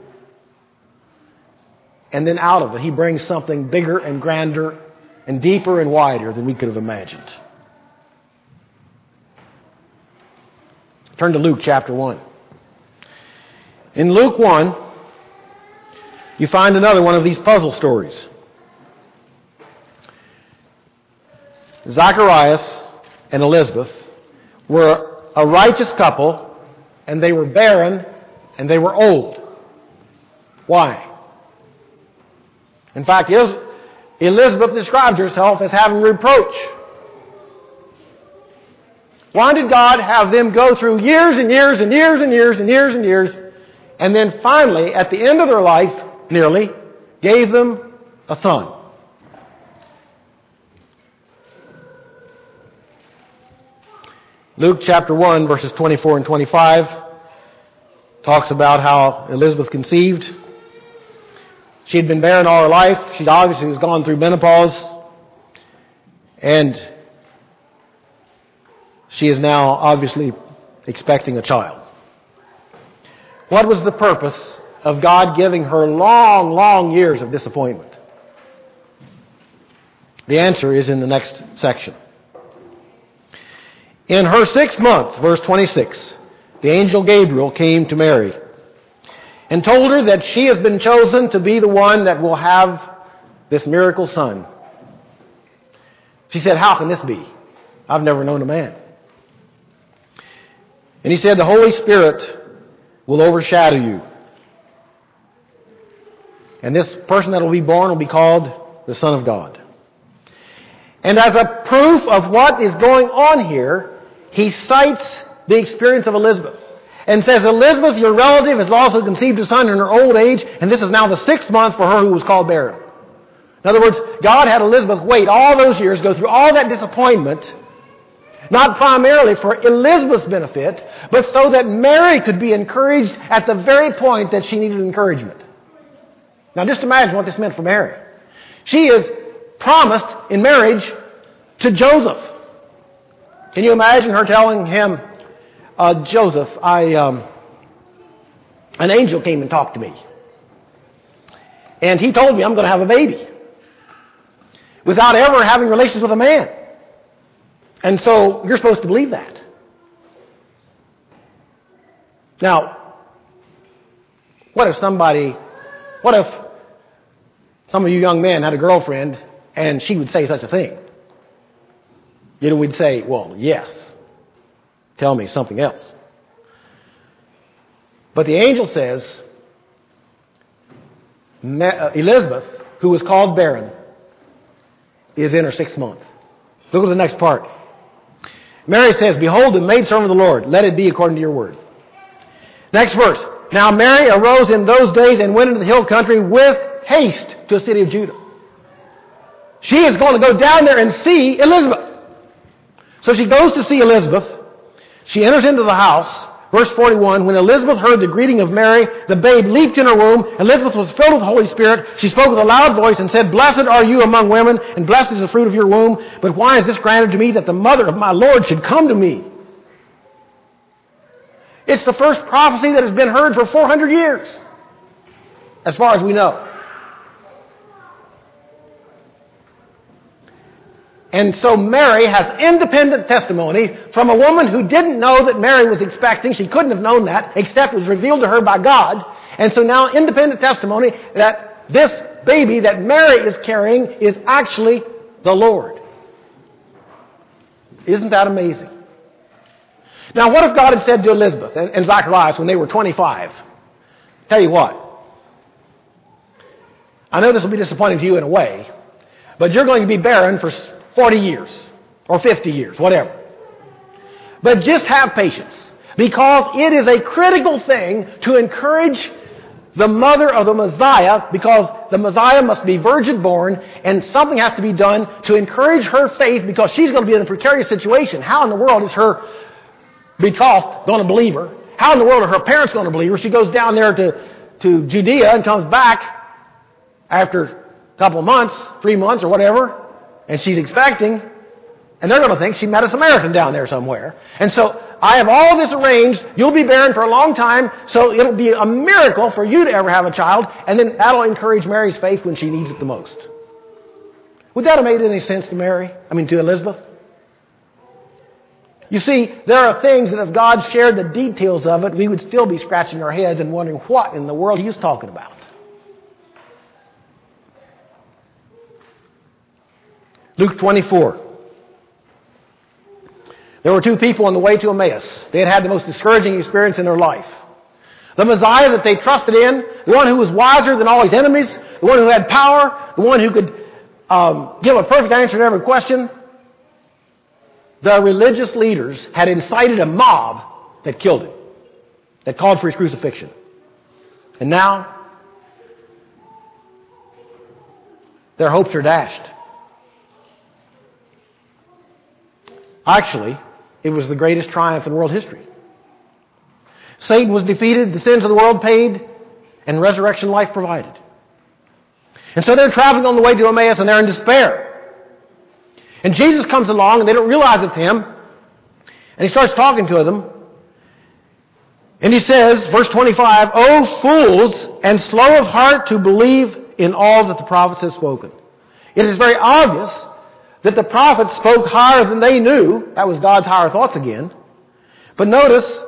And then out of it, He brings something bigger and grander and deeper and wider than we could have imagined. Turn to Luke chapter 1. In Luke 1, you find another one of these puzzle stories. Zacharias and Elizabeth were a righteous couple, and they were barren, and they were old. Why? In fact, Elizabeth describes herself as having reproach. Why did God have them go through years and years and years and years and years and years, and then finally, at the end of their life, nearly, gave them a son? Luke chapter 1, verses 24 and 25 talks about how Elizabeth conceived. She had been barren all her life. She obviously was gone through menopause. And she is now obviously expecting a child. What was the purpose of God giving her long, long years of disappointment? The answer is in the next section. In her 6th month, verse 26, the angel Gabriel came to Mary and told her that she has been chosen to be the one that will have this miracle son. She said, how can this be? I've never known a man. And he said, the Holy Spirit will overshadow you. And this person that will be born will be called the Son of God. And as a proof of what is going on here, he cites the experience of Elizabeth and says, Elizabeth, your relative, has also conceived a son in her old age, and this is now the 6th month for her who was called barren. In other words, God had Elizabeth wait all those years, go through all that disappointment, not primarily for Elizabeth's benefit, but so that Mary could be encouraged at the very point that she needed encouragement. Now just imagine what this meant for Mary. She is promised in marriage to Joseph. Can you imagine her telling him, Joseph, an angel came and talked to me. And he told me I'm going to have a baby without ever having relations with a man. And so you're supposed to believe that. Now, what if some of you young men had a girlfriend and she would say such a thing? You know, we'd say, well, yes. Tell me something else. But the angel says, Elizabeth, who was called barren, is in her 6th month. Look at the next part. Mary says, behold, the maidservant of the Lord, let it be according to your word. Next verse. Now Mary arose in those days and went into the hill country with haste to a city of Judah. She is going to go down there and see Elizabeth. So she goes to see Elizabeth. She enters into the house. Verse 41, when Elizabeth heard the greeting of Mary, the babe leaped in her womb. Elizabeth was filled with the Holy Spirit. She spoke with a loud voice and said, "Blessed are you among women, and blessed is the fruit of your womb. But why is this granted to me that the mother of my Lord should come to me?" It's the first prophecy that has been heard for 400 years, as far as we know. And so Mary has independent testimony from a woman who didn't know that Mary was expecting. She couldn't have known that, except it was revealed to her by God. And so now independent testimony that this baby that Mary is carrying is actually the Lord. Isn't that amazing? Now, what if God had said to Elizabeth and Zacharias when they were 25, tell you what, I know this will be disappointing to you in a way, but you're going to be barren for 40 years or 50 years, whatever. But just have patience, because it is a critical thing to encourage the mother of the Messiah, because the Messiah must be virgin born, and something has to be done to encourage her faith, because she's going to be in a precarious situation. How in the world is her betrothed going to believe her? How in the world are her parents going to believe her? She goes down there to Judea and comes back after a couple of months, 3 months or whatever, and she's expecting, and they're going to think she met a Samaritan down there somewhere. And so I have all this arranged. You'll be barren for a long time, so it'll be a miracle for you to ever have a child, and then that'll encourage Mary's faith when she needs it the most. Would that have made any sense to to Elizabeth? You see, there are things that if God shared the details of it, we would still be scratching our heads and wondering what in the world He was talking about. Luke 24. There were two people on the way to Emmaus. They had had the most discouraging experience in their life. The Messiah that they trusted in, the one who was wiser than all his enemies, the one who had power, the one who could give a perfect answer to every question. The religious leaders had incited a mob that killed him, that called for his crucifixion. And now, their hopes are dashed. Actually, it was the greatest triumph in world history. Satan was defeated, the sins of the world paid, and resurrection life provided. And so they're traveling on the way to Emmaus, and they're in despair. And Jesus comes along, and they don't realize it's Him. And He starts talking to them. And He says, verse 25, "O fools, and slow of heart to believe in all that the prophets have spoken." It is very obvious that the prophets spoke higher than they knew. That was God's higher thoughts again. But notice,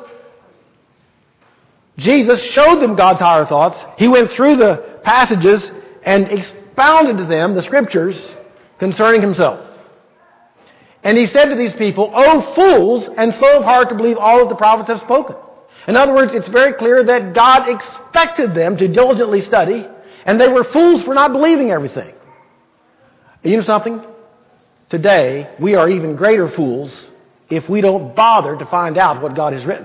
Jesus showed them God's higher thoughts. He went through the passages and expounded to them the Scriptures concerning Himself. And He said to these people, "O fools, and slow of heart to believe all that the prophets have spoken." In other words, it's very clear that God expected them to diligently study, and they were fools for not believing everything. You know something? Today, we are even greater fools if we don't bother to find out what God has written.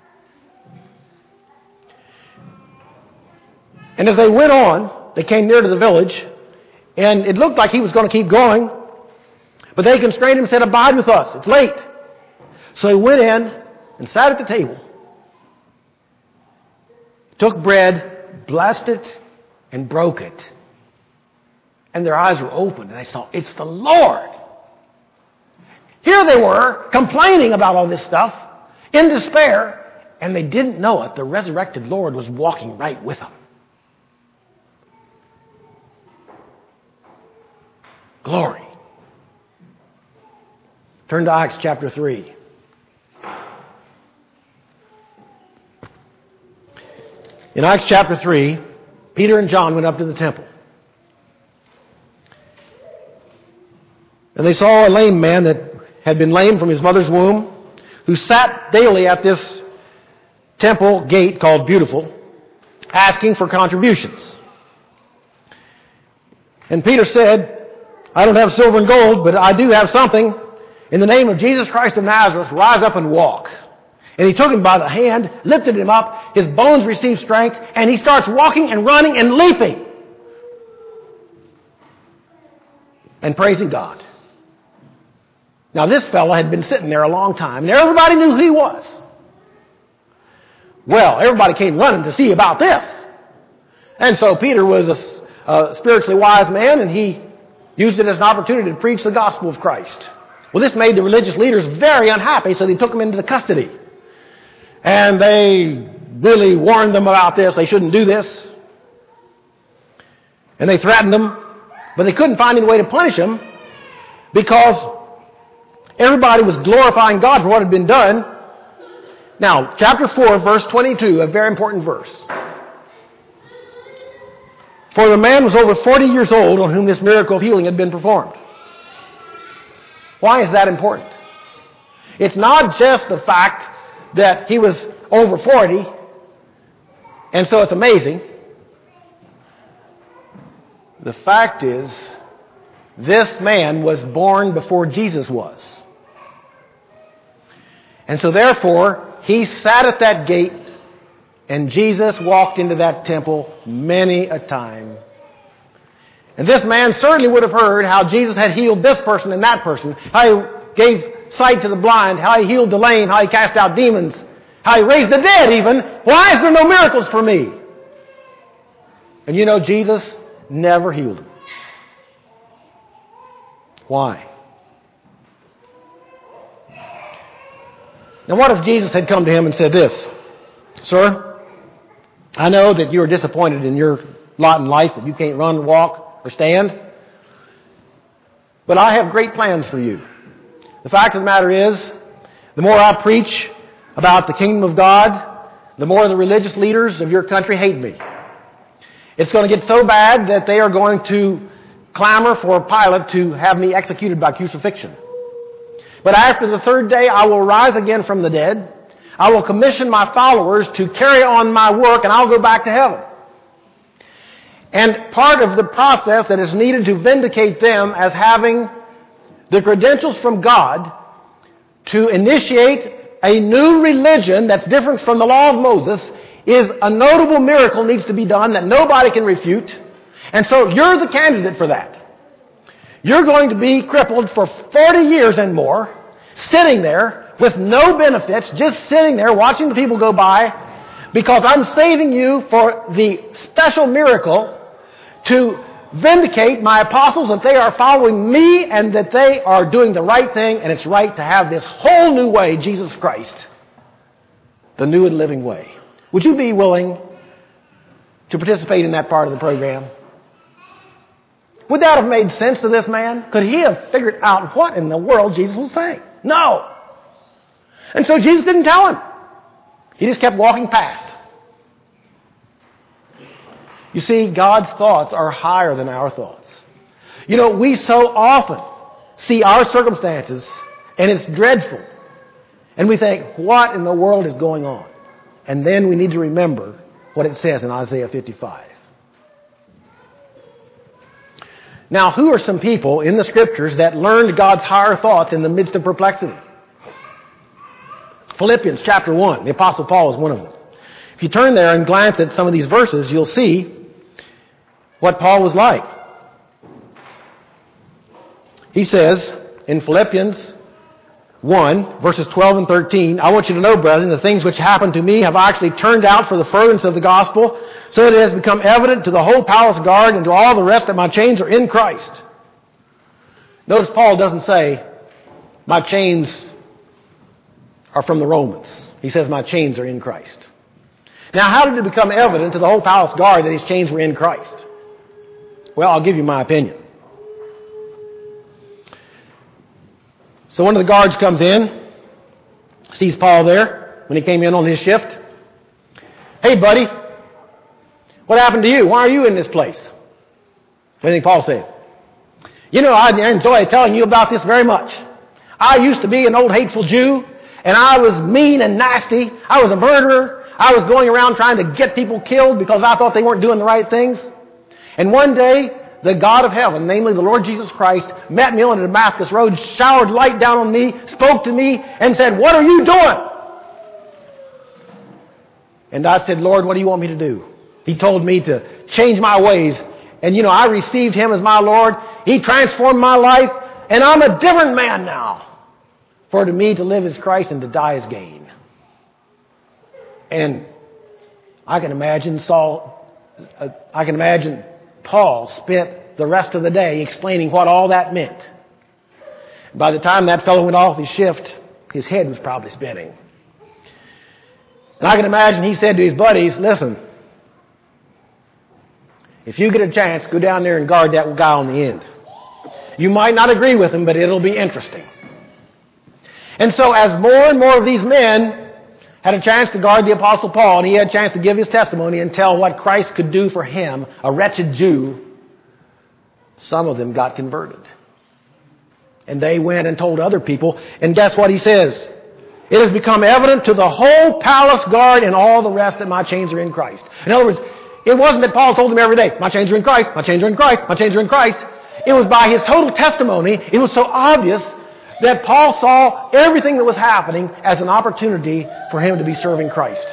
And as they went on, they came near to the village, and it looked like He was going to keep going, but they constrained Him and said, "Abide with us, it's late." So He went in and sat at the table, took bread, blessed it, and broke it. And their eyes were opened, and they saw, it's the Lord. Here they were, complaining about all this stuff, in despair, and they didn't know it. The resurrected Lord was walking right with them. Glory. Turn to Acts chapter 3. In Acts chapter 3, Peter and John went up to the temple. And they saw a lame man that had been lame from his mother's womb, who sat daily at this temple gate called Beautiful, asking for contributions. And Peter said, "I don't have silver and gold, but I do have something. In the name of Jesus Christ of Nazareth, rise up and walk." And he took him by the hand, lifted him up, his bones received strength, and he starts walking and running and leaping and praising God. Now this fellow had been sitting there a long time, and everybody knew who he was. Well, everybody came running to see about this. And so Peter was a spiritually wise man, and he used it as an opportunity to preach the gospel of Christ. Well, this made the religious leaders very unhappy, so they took him into custody. And they really warned them about this. They shouldn't do this. And they threatened them, but they couldn't find any way to punish him because everybody was glorifying God for what had been done. Now, chapter 4, verse 22, a very important verse. For the man was over 40 years old on whom this miracle of healing had been performed. Why is that important? It's not just the fact that he was over 40, and so it's amazing. The fact is, this man was born before Jesus was. And so therefore, he sat at that gate, and Jesus walked into that temple many a time. And this man certainly would have heard how Jesus had healed this person and that person, how he gave sight to the blind, how he healed the lame, how he cast out demons, how he raised the dead even. Why is there no miracles for me? And you know, Jesus never healed him. Why? Now what if Jesus had come to him and said this, Sir, I know that you are disappointed in your lot in life, that you can't run, walk, or stand, but I have great plans for you. The fact of the matter is, the more I preach about the kingdom of God, the more the religious leaders of your country hate me. It's going to get so bad that they are going to clamor for Pilate to have me executed by crucifixion. But after the third day, I will rise again from the dead. I will commission my followers to carry on my work, and I'll go back to heaven. And part of the process that is needed to vindicate them as having the credentials from God to initiate a new religion that's different from the law of Moses is a notable miracle needs to be done that nobody can refute. And so you're the candidate for that. You're going to be crippled for 40 years and more, sitting there with no benefits, just sitting there watching the people go by, because I'm saving you for the special miracle to vindicate my apostles that they are following me and that they are doing the right thing, and it's right to have this whole new way, Jesus Christ, the new and living way. Would you be willing to participate in that part of the program? Would that have made sense to this man? Could he have figured out what in the world Jesus was saying? No. And so Jesus didn't tell him. He just kept walking past. You see, God's thoughts are higher than our thoughts. You know, we so often see our circumstances, and it's dreadful. And we think, what in the world is going on? And then we need to remember what it says in Isaiah 55. Now, who are some people in the Scriptures that learned God's higher thoughts in the midst of perplexity? Philippians chapter 1. The Apostle Paul is one of them. If you turn there and glance at some of these verses, you'll see what Paul was like. He says in Philippians 1, verses 12 and 13, I want you to know, brethren, the things which happened to me have actually turned out for the furtherance of the gospel, so that it has become evident to the whole palace guard and to all the rest that my chains are in Christ. Notice Paul doesn't say, my chains are from the Romans. He says, my chains are in Christ. Now, how did it become evident to the whole palace guard that his chains were in Christ? Well, I'll give you my opinion. So one of the guards comes in, sees Paul there when he came in on his shift. Hey, buddy, what happened to you? Why are you in this place? What do you think Paul said? You know, I enjoy telling you about this very much. I used to be an old hateful Jew, and I was mean and nasty. I was a murderer. I was going around trying to get people killed because I thought they weren't doing the right things. And one day, the God of heaven, namely the Lord Jesus Christ, met me on the Damascus Road, showered light down on me, spoke to me, and said, what are you doing? And I said, Lord, what do you want me to do? He told me to change my ways. And you know, I received Him as my Lord. He transformed my life, and I'm a different man now. For to me to live is Christ and to die is gain. And I can imagine Paul spent the rest of the day explaining what all that meant. By the time that fellow went off his shift, his head was probably spinning. And I can imagine he said to his buddies, listen, if you get a chance, go down there and guard that guy on the end. You might not agree with him, but it'll be interesting. And so as more and more of these men had a chance to guard the Apostle Paul, and he had a chance to give his testimony and tell what Christ could do for him, a wretched Jew, some of them got converted. And they went and told other people, and guess what he says? It has become evident to the whole palace guard and all the rest that my chains are in Christ. In other words, it wasn't that Paul told them every day, my chains are in Christ, my chains are in Christ, my chains are in Christ. It was by his total testimony, it was so obvious that Paul saw everything that was happening as an opportunity for him to be serving Christ.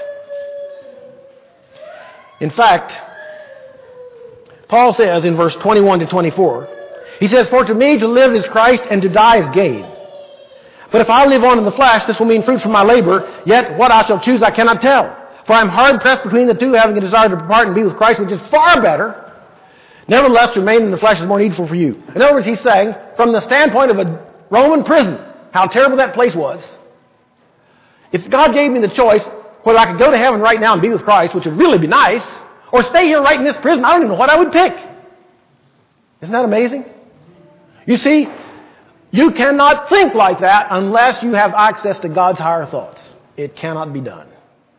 In fact, Paul says in verse 21 to 24, he says, for to me to live is Christ and to die is gain. But if I live on in the flesh, this will mean fruit from my labor, yet what I shall choose I cannot tell. For I am hard pressed between the two, having a desire to depart and be with Christ, which is far better. Nevertheless, to remain in the flesh is more needful for you. In other words, he's saying, from the standpoint of a Roman prison, how terrible that place was. If God gave me the choice whether I could go to heaven right now and be with Christ, which would really be nice, or stay here right in this prison, I don't even know what I would pick. Isn't that amazing? You see, you cannot think like that unless you have access to God's higher thoughts. It cannot be done.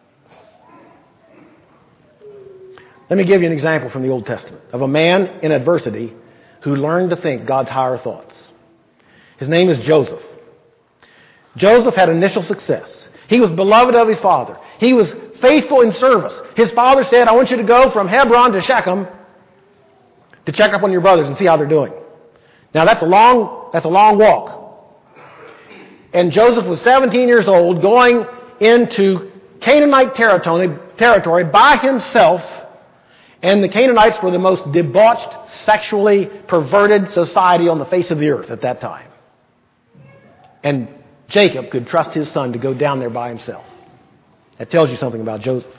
Let me give you an example from the Old Testament of a man in adversity who learned to think God's higher thoughts. His name is Joseph. Joseph had initial success. He was beloved of his father. He was faithful in service. His father said, I want you to go from Hebron to Shechem to check up on your brothers and see how they're doing. Now that's a long walk. And Joseph was 17 years old going into Canaanite territory by himself. And the Canaanites were the most debauched, sexually perverted society on the face of the earth at that time. And Jacob could trust his son to go down there by himself. That tells you something about Joseph.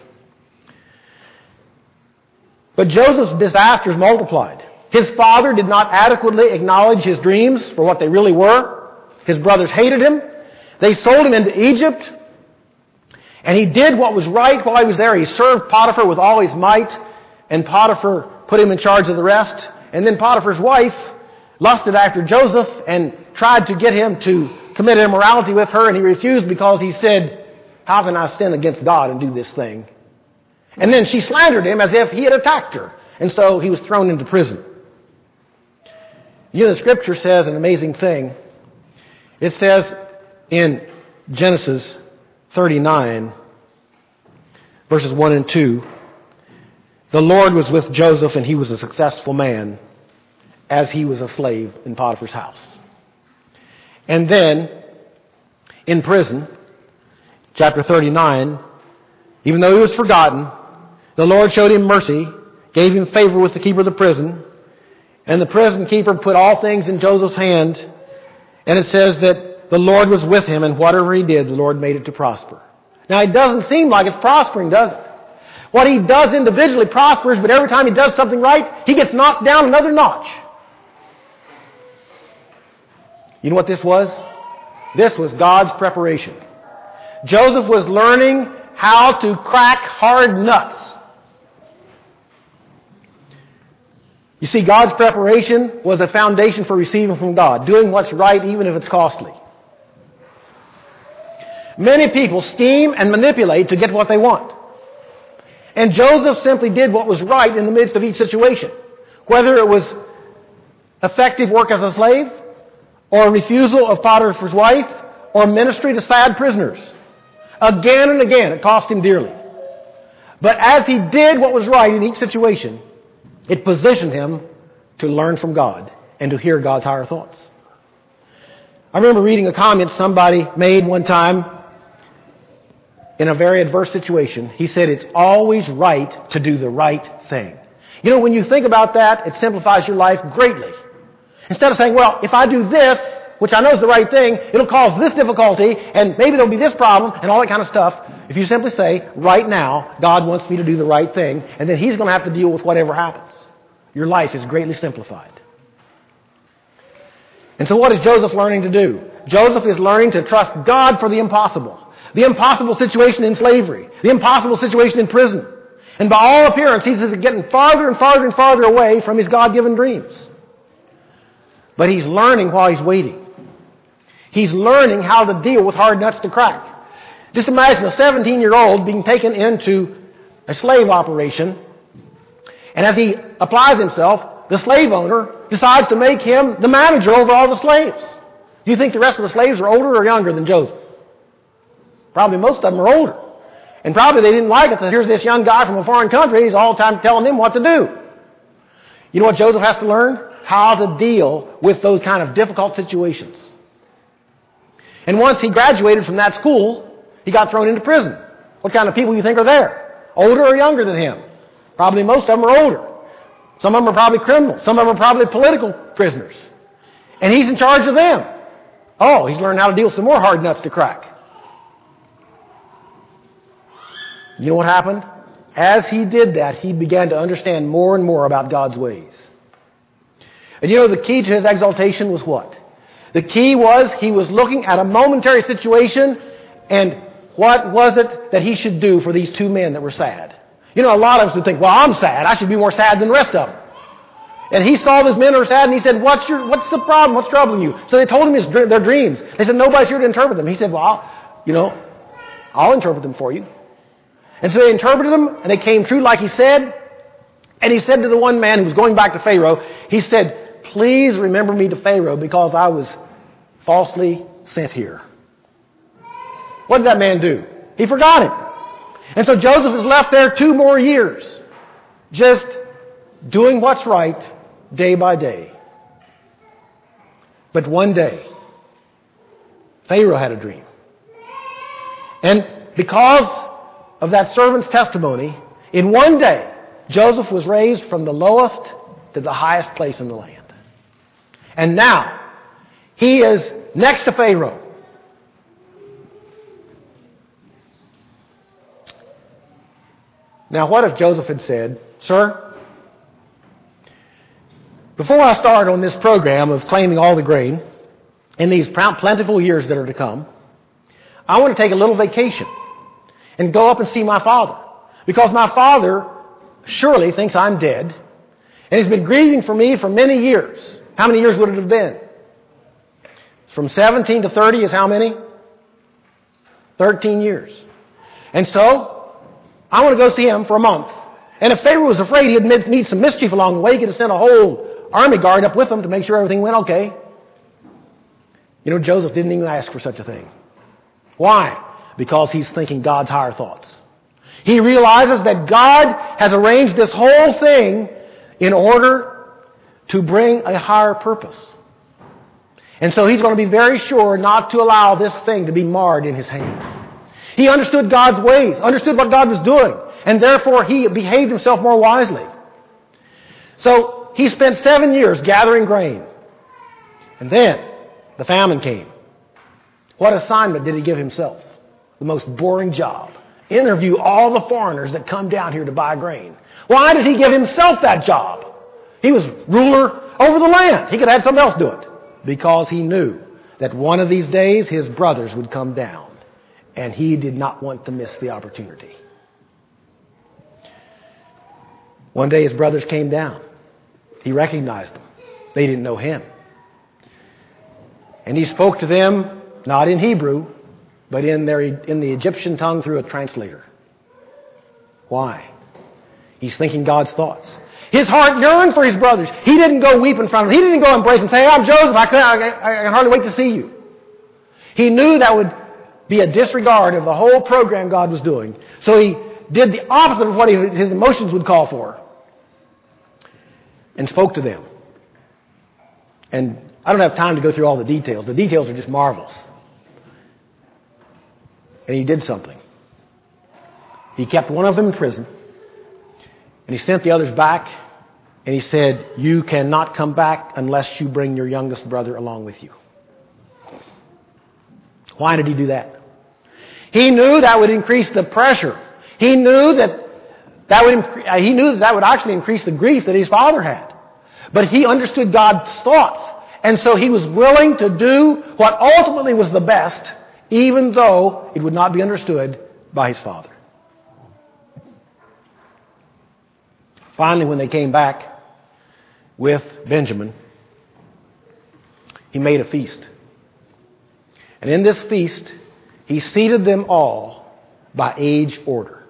But Joseph's disasters multiplied. His father did not adequately acknowledge his dreams for what they really were. His brothers hated him. They sold him into Egypt. And he did what was right while he was there. He served Potiphar with all his might. And Potiphar put him in charge of the rest. And then Potiphar's wife lusted after Joseph and tried to get him to commit immorality with her. And he refused because he said, how can I sin against God and do this thing? And then she slandered him as if he had attacked her. And so he was thrown into prison. You know, the Scripture says an amazing thing. It says in Genesis 39, verses 1 and 2, the Lord was with Joseph and he was a successful man as he was a slave in Potiphar's house. And then, in prison, chapter 39, even though he was forgotten, the Lord showed him mercy, gave him favor with the keeper of the prison, and the prison keeper put all things in Joseph's hand, and it says that the Lord was with him, and whatever he did, the Lord made it to prosper. Now, it doesn't seem like it's prospering, does it? What he does individually prospers, but every time he does something right, he gets knocked down another notch. You know what this was? This was God's preparation. Joseph was learning how to crack hard nuts. You see, God's preparation was a foundation for receiving from God, doing what's right even if it's costly. Many people scheme and manipulate to get what they want. And Joseph simply did what was right in the midst of each situation. Whether it was effective work as a slave, or refusal of Potiphar's wife, or ministry to sad prisoners. Again and again, it cost him dearly. But as he did what was right in each situation, it positioned him to learn from God and to hear God's higher thoughts. I remember reading a comment somebody made one time in a very adverse situation. He said, it's always right to do the right thing. You know, when you think about that, it simplifies your life greatly. Instead of saying, well, if I do this, which I know is the right thing. It'll cause this difficulty, and maybe there'll be this problem, and all that kind of stuff. If you simply say, right now, God wants me to do the right thing, and then He's going to have to deal with whatever happens. Your life is greatly simplified. And so what is Joseph learning to do? Joseph is learning to trust God for the impossible. The impossible situation in slavery. The impossible situation in prison. And by all appearance, he's getting farther and farther and farther away from his God-given dreams. But he's learning while he's waiting. He's learning how to deal with hard nuts to crack. Just imagine a 17-year-old being taken into a slave operation, and as he applies himself, the slave owner decides to make him the manager over all the slaves. Do you think the rest of the slaves are older or younger than Joseph? Probably most of them are older. And probably they didn't like it that here's this young guy from a foreign country, he's all the time telling them what to do. You know what Joseph has to learn? How to deal with those kind of difficult situations. And once he graduated from that school, he got thrown into prison. What kind of people do you think are there? Older or younger than him? Probably most of them are older. Some of them are probably criminals. Some of them are probably political prisoners. And he's in charge of them. Oh, he's learned how to deal with some more hard nuts to crack. You know what happened? As he did that, he began to understand more and more about God's ways. And you know, the key to his exaltation was what? The key was he was looking at a momentary situation, and what was it that he should do for these two men that were sad? You know, a lot of us would think, well, I'm sad. I should be more sad than the rest of them. And he saw those men were sad, and he said, what's the problem? What's troubling you? So they told him their dreams. They said, nobody's here to interpret them. He said, well, I'll interpret them for you. And so they interpreted them, and they came true like he said. And he said to the one man who was going back to Pharaoh, he said, please remember me to Pharaoh because I was falsely sent here. What did that man do? He forgot him. And so Joseph is left there 2 more years, just doing what's right day by day. But one day, Pharaoh had a dream. And because of that servant's testimony, in one day, Joseph was raised from the lowest to the highest place in the land. And now, he is next to Pharaoh. Now, what if Joseph had said, sir, before I start on this program of claiming all the grain in these plentiful years that are to come, I want to take a little vacation and go up and see my father. Because my father surely thinks I'm dead, and he's been grieving for me for many years. How many years would it have been? From 17 to 30 is how many? 13 years. And so, I want to go see him for a month. And if Pharaoh was afraid he'd meet some mischief along the way, he could have sent a whole army guard up with him to make sure everything went okay. You know, Joseph didn't even ask for such a thing. Why? Because he's thinking God's higher thoughts. He realizes that God has arranged this whole thing in order to bring a higher purpose. And so he's going to be very sure not to allow this thing to be marred in his hand. He understood God's ways, understood what God was doing, and therefore he behaved himself more wisely. So he spent 7 years gathering grain. And then the famine came. What assignment did he give himself? The most boring job. Interview all the foreigners that come down here to buy grain. Why did he give himself that job? He was ruler over the land. He could have had somebody else do it. Because he knew that one of these days his brothers would come down. And he did not want to miss the opportunity. One day his brothers came down. He recognized them. They didn't know him. And he spoke to them, not in Hebrew, but in the Egyptian tongue through a translator. Why? He's thinking God's thoughts. His heart yearned for his brothers. He didn't go weep in front of them. He didn't go embrace them and say, I'm Joseph, I can hardly wait to see you. He knew that would be a disregard of the whole program God was doing. So he did the opposite of what his emotions would call for. And spoke to them. And I don't have time to go through all the details. The details are just marvelous. And he did something. He kept one of them in prison. And he sent the others back. And he said, you cannot come back unless you bring your youngest brother along with you. Why did he do that? He knew that would increase the pressure. He knew that would actually increase the grief that his father had. But he understood God's thoughts. And so he was willing to do what ultimately was the best, even though it would not be understood by his father. Finally, when they came back with Benjamin, he made a feast. And in this feast, he seated them all by age order.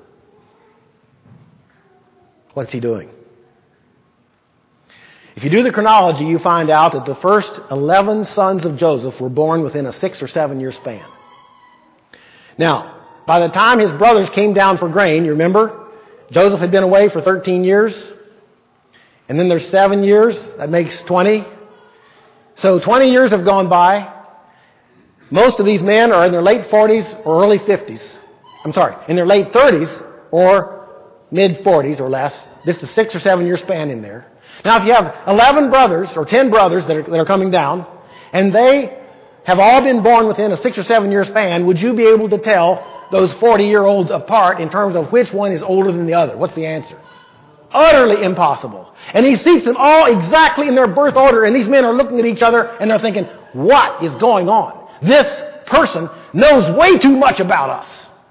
What's he doing? If you do the chronology, you find out that the first 11 sons of Joseph were born within a 6 or 7 year span. Now, by the time his brothers came down for grain, you remember, Joseph had been away for 13 years. And then there's 7 years. That makes 20. So 20 years have gone by. Most of these men are in their late 40s or early 50s. In their late 30s or mid 40s or less. This is a 6 or 7 year span in there. Now, if you have 11 brothers or 10 brothers that are coming down, and they have all been born within a 6 or 7 year span, would you be able to tell those 40-year-olds apart in terms of which one is older than the other? What's the answer? Utterly impossible. And he seats them all exactly in their birth order, and these men are looking at each other and they're thinking, what is going on? This person knows way too much about us.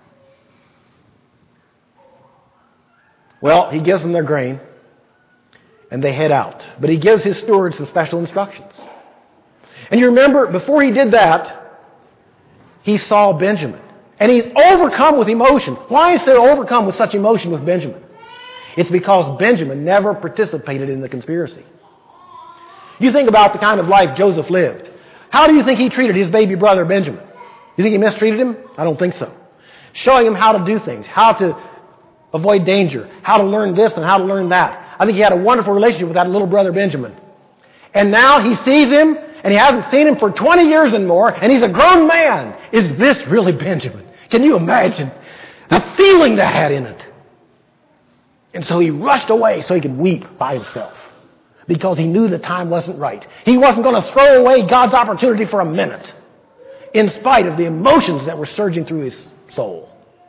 Well, he gives them their grain, and they head out. But he gives his steward some special instructions. And you remember, before he did that, he saw Benjamin. And he's overcome with emotion. Why is he overcome with such emotion with Benjamin? It's because Benjamin never participated in the conspiracy. You think about the kind of life Joseph lived. How do you think he treated his baby brother Benjamin? You think he mistreated him? I don't think so. Showing him how to do things, how to avoid danger, how to learn this and how to learn that. I think he had a wonderful relationship with that little brother Benjamin. And now he sees him, and he hasn't seen him for 20 years and more, and he's a grown man. Is this really Benjamin? Can you imagine the feeling that had in it? And so he rushed away so he could weep by himself, because he knew the time wasn't right. He wasn't going to throw away God's opportunity for a minute, in spite of the emotions that were surging through his soul.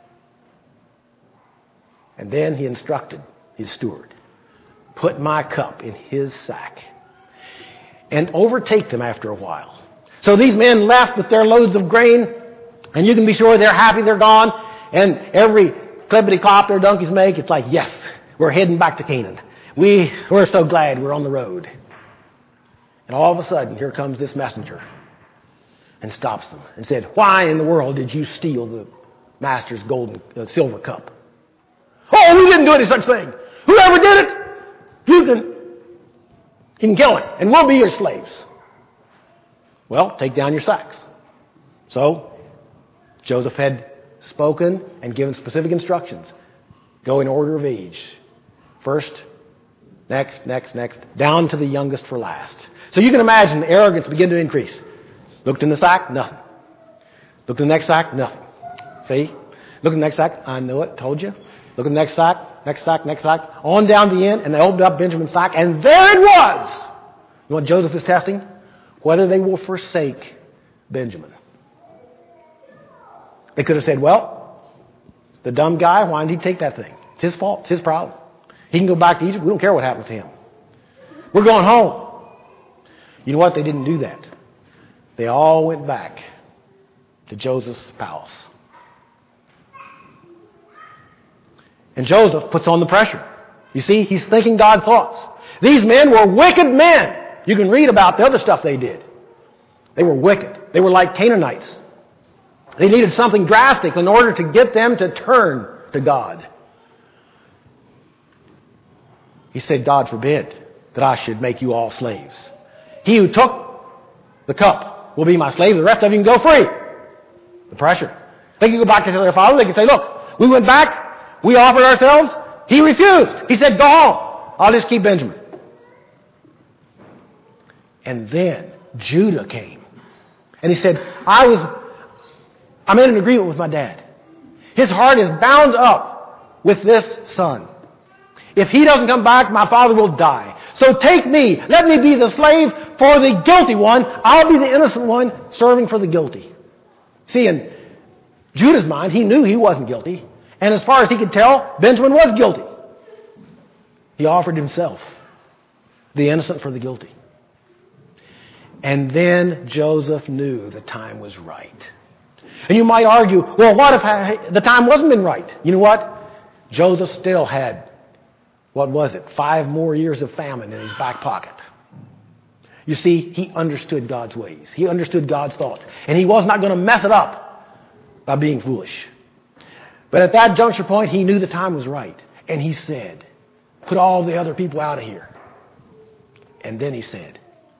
And then he instructed his steward, put my cup in his sack and overtake them after a while. So these men left with their loads of grain, and you can be sure they're happy they're gone. And every clippity-clop their donkeys make, it's like, yes, we're heading back to Canaan. We're so glad we're on the road. And all of a sudden, here comes this messenger and stops them and said, why in the world did you steal the master's silver cup? Oh, we didn't do any such thing. Whoever did it, you can kill him, and we'll be your slaves. Well, take down your sacks. So, Joseph had spoken and given specific instructions. Go in order of age. First, next, down to the youngest for last. So you can imagine the arrogance begin to increase. Looked in the sack, nothing. Looked in the next sack, nothing. See? Look in the next sack, I knew it, told you. Look at the next sack, on down to the end, and they opened up Benjamin's sack, and there it was! You know what Joseph is testing? Whether they will forsake Benjamin. They could have said, well, the dumb guy, why did he take that thing? It's his fault, it's his problem. He can go back to Egypt, we don't care what happens to him. We're going home. You know what? They didn't do that. They all went back to Joseph's palace. And Joseph puts on the pressure. You see, he's thinking God's thoughts. These men were wicked men. You can read about the other stuff they did. They were wicked. They were like Canaanites. They needed something drastic in order to get them to turn to God. He said, God forbid that I should make you all slaves. He who took the cup will be my slave. The rest of you can go free. The pressure. They can go back to their father. They can say, look, we went back. We offered ourselves. He refused. He said, go home. I'll just keep Benjamin. And then Judah came. And he said, I made an agreement with my dad. His heart is bound up with this son. If he doesn't come back, my father will die. So take me. Let me be the slave for the guilty one. I'll be the innocent one serving for the guilty. See, in Judah's mind, he knew he wasn't guilty. And as far as he could tell, Benjamin was guilty. He offered himself, the innocent for the guilty. And then Joseph knew the time was right. And you might argue, well, what if the time wasn't been right? You know what? Joseph still had, 5 more years of famine in his back pocket. You see, he understood God's ways. He understood God's thoughts. And he was not going to mess it up by being foolish. But at that juncture point, he knew the time was right. And he said, put all the other people out of here. And then he said,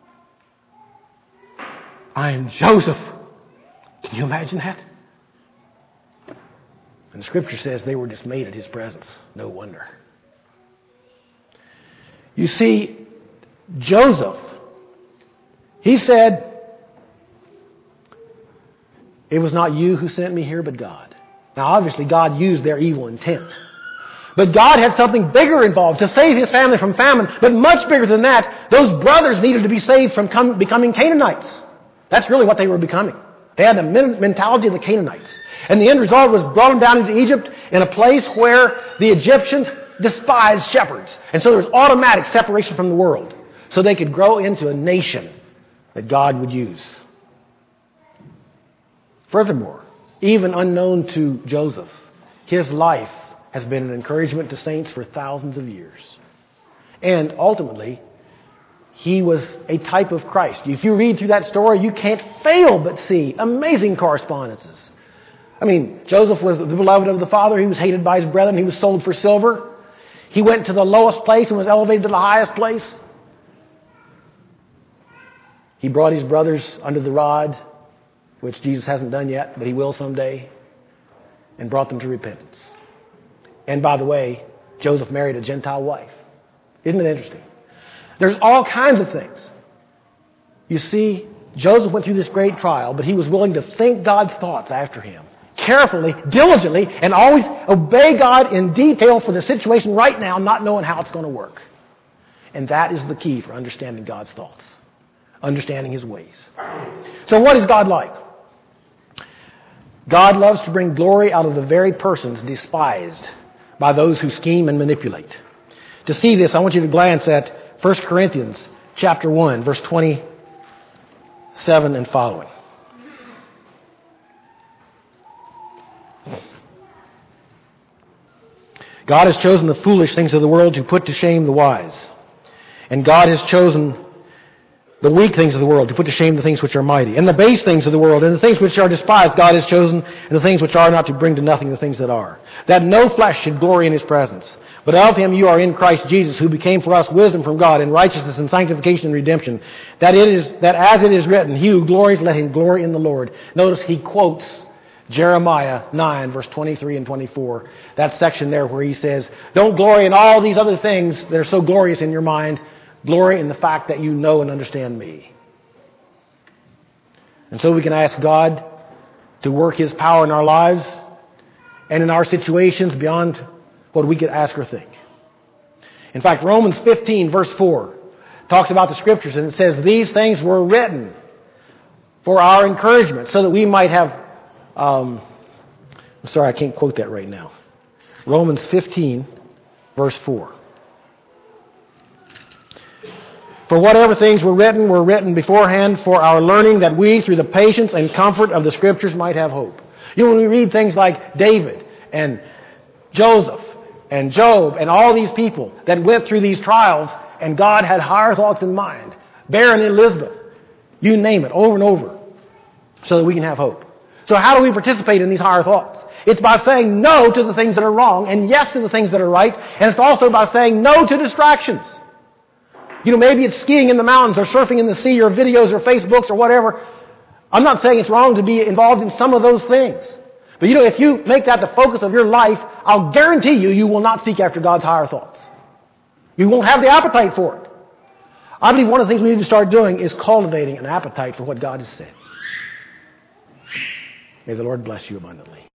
I am Joseph. Can you imagine that? And the scripture says they were dismayed at his presence. No wonder. You see, Joseph, he said, it was not you who sent me here, but God. Now, obviously, God used their evil intent. But God had something bigger involved to save his family from famine. But much bigger than that, those brothers needed to be saved from becoming Canaanites. That's really what they were becoming. They had the mentality of the Canaanites. And the end result was brought them down into Egypt in a place where the Egyptians despised shepherds. And so there was automatic separation from the world. So they could grow into a nation that God would use. Furthermore, even unknown to Joseph, his life has been an encouragement to saints for thousands of years. And ultimately, he was a type of Christ. If you read through that story, you can't fail but see amazing correspondences. I mean, Joseph was the beloved of the Father. He was hated by his brethren. He was sold for silver. He went to the lowest place and was elevated to the highest place. He brought his brothers under the rod, which Jesus hasn't done yet, but he will someday, and brought them to repentance. And by the way, Joseph married a Gentile wife. Isn't it interesting? There's all kinds of things. You see, Joseph went through this great trial, but he was willing to think God's thoughts after him. Carefully, diligently, and always obey God in detail for the situation right now, not knowing how it's going to work. And that is the key for understanding God's thoughts. Understanding his ways. So what is God like? God loves to bring glory out of the very persons despised by those who scheme and manipulate. To see this, I want you to glance at 1 Corinthians chapter 1, verse 27 and following. God has chosen the foolish things of the world to put to shame the wise. And God has chosen the weak things of the world to put to shame the things which are mighty. And the base things of the world and the things which are despised God has chosen, and the things which are not to bring to nothing the things that are. That no flesh should glory in his presence. But of him you are in Christ Jesus, who became for us wisdom from God, and righteousness and sanctification and redemption. That as it is written, he who glories, let him glory in the Lord. Notice he quotes Jeremiah 9, verse 23 and 24. That section there where he says, don't glory in all these other things that are so glorious in your mind. Glory in the fact that you know and understand me. And so we can ask God to work his power in our lives and in our situations beyond what we could ask or think. In fact, Romans 15, verse 4, talks about the Scriptures, and it says, these things were written for our encouragement, so that we might have... I'm sorry, I can't quote that right now. Romans 15, verse 4. For whatever things were written beforehand for our learning, that we, through the patience and comfort of the Scriptures, might have hope. You know, when we read things like David and Joseph and Job and all these people that went through these trials, and God had higher thoughts in mind, Bear and Elizabeth, you name it, over and over, so that we can have hope. So how do we participate in these higher thoughts? It's by saying no to the things that are wrong and yes to the things that are right, and it's also by saying no to distractions. You know, maybe it's skiing in the mountains or surfing in the sea or videos or Facebooks or whatever. I'm not saying it's wrong to be involved in some of those things. But you know, if you make that the focus of your life, I'll guarantee you will not seek after God's higher thoughts. You won't have the appetite for it. I believe one of the things we need to start doing is cultivating an appetite for what God has said. May the Lord bless you abundantly.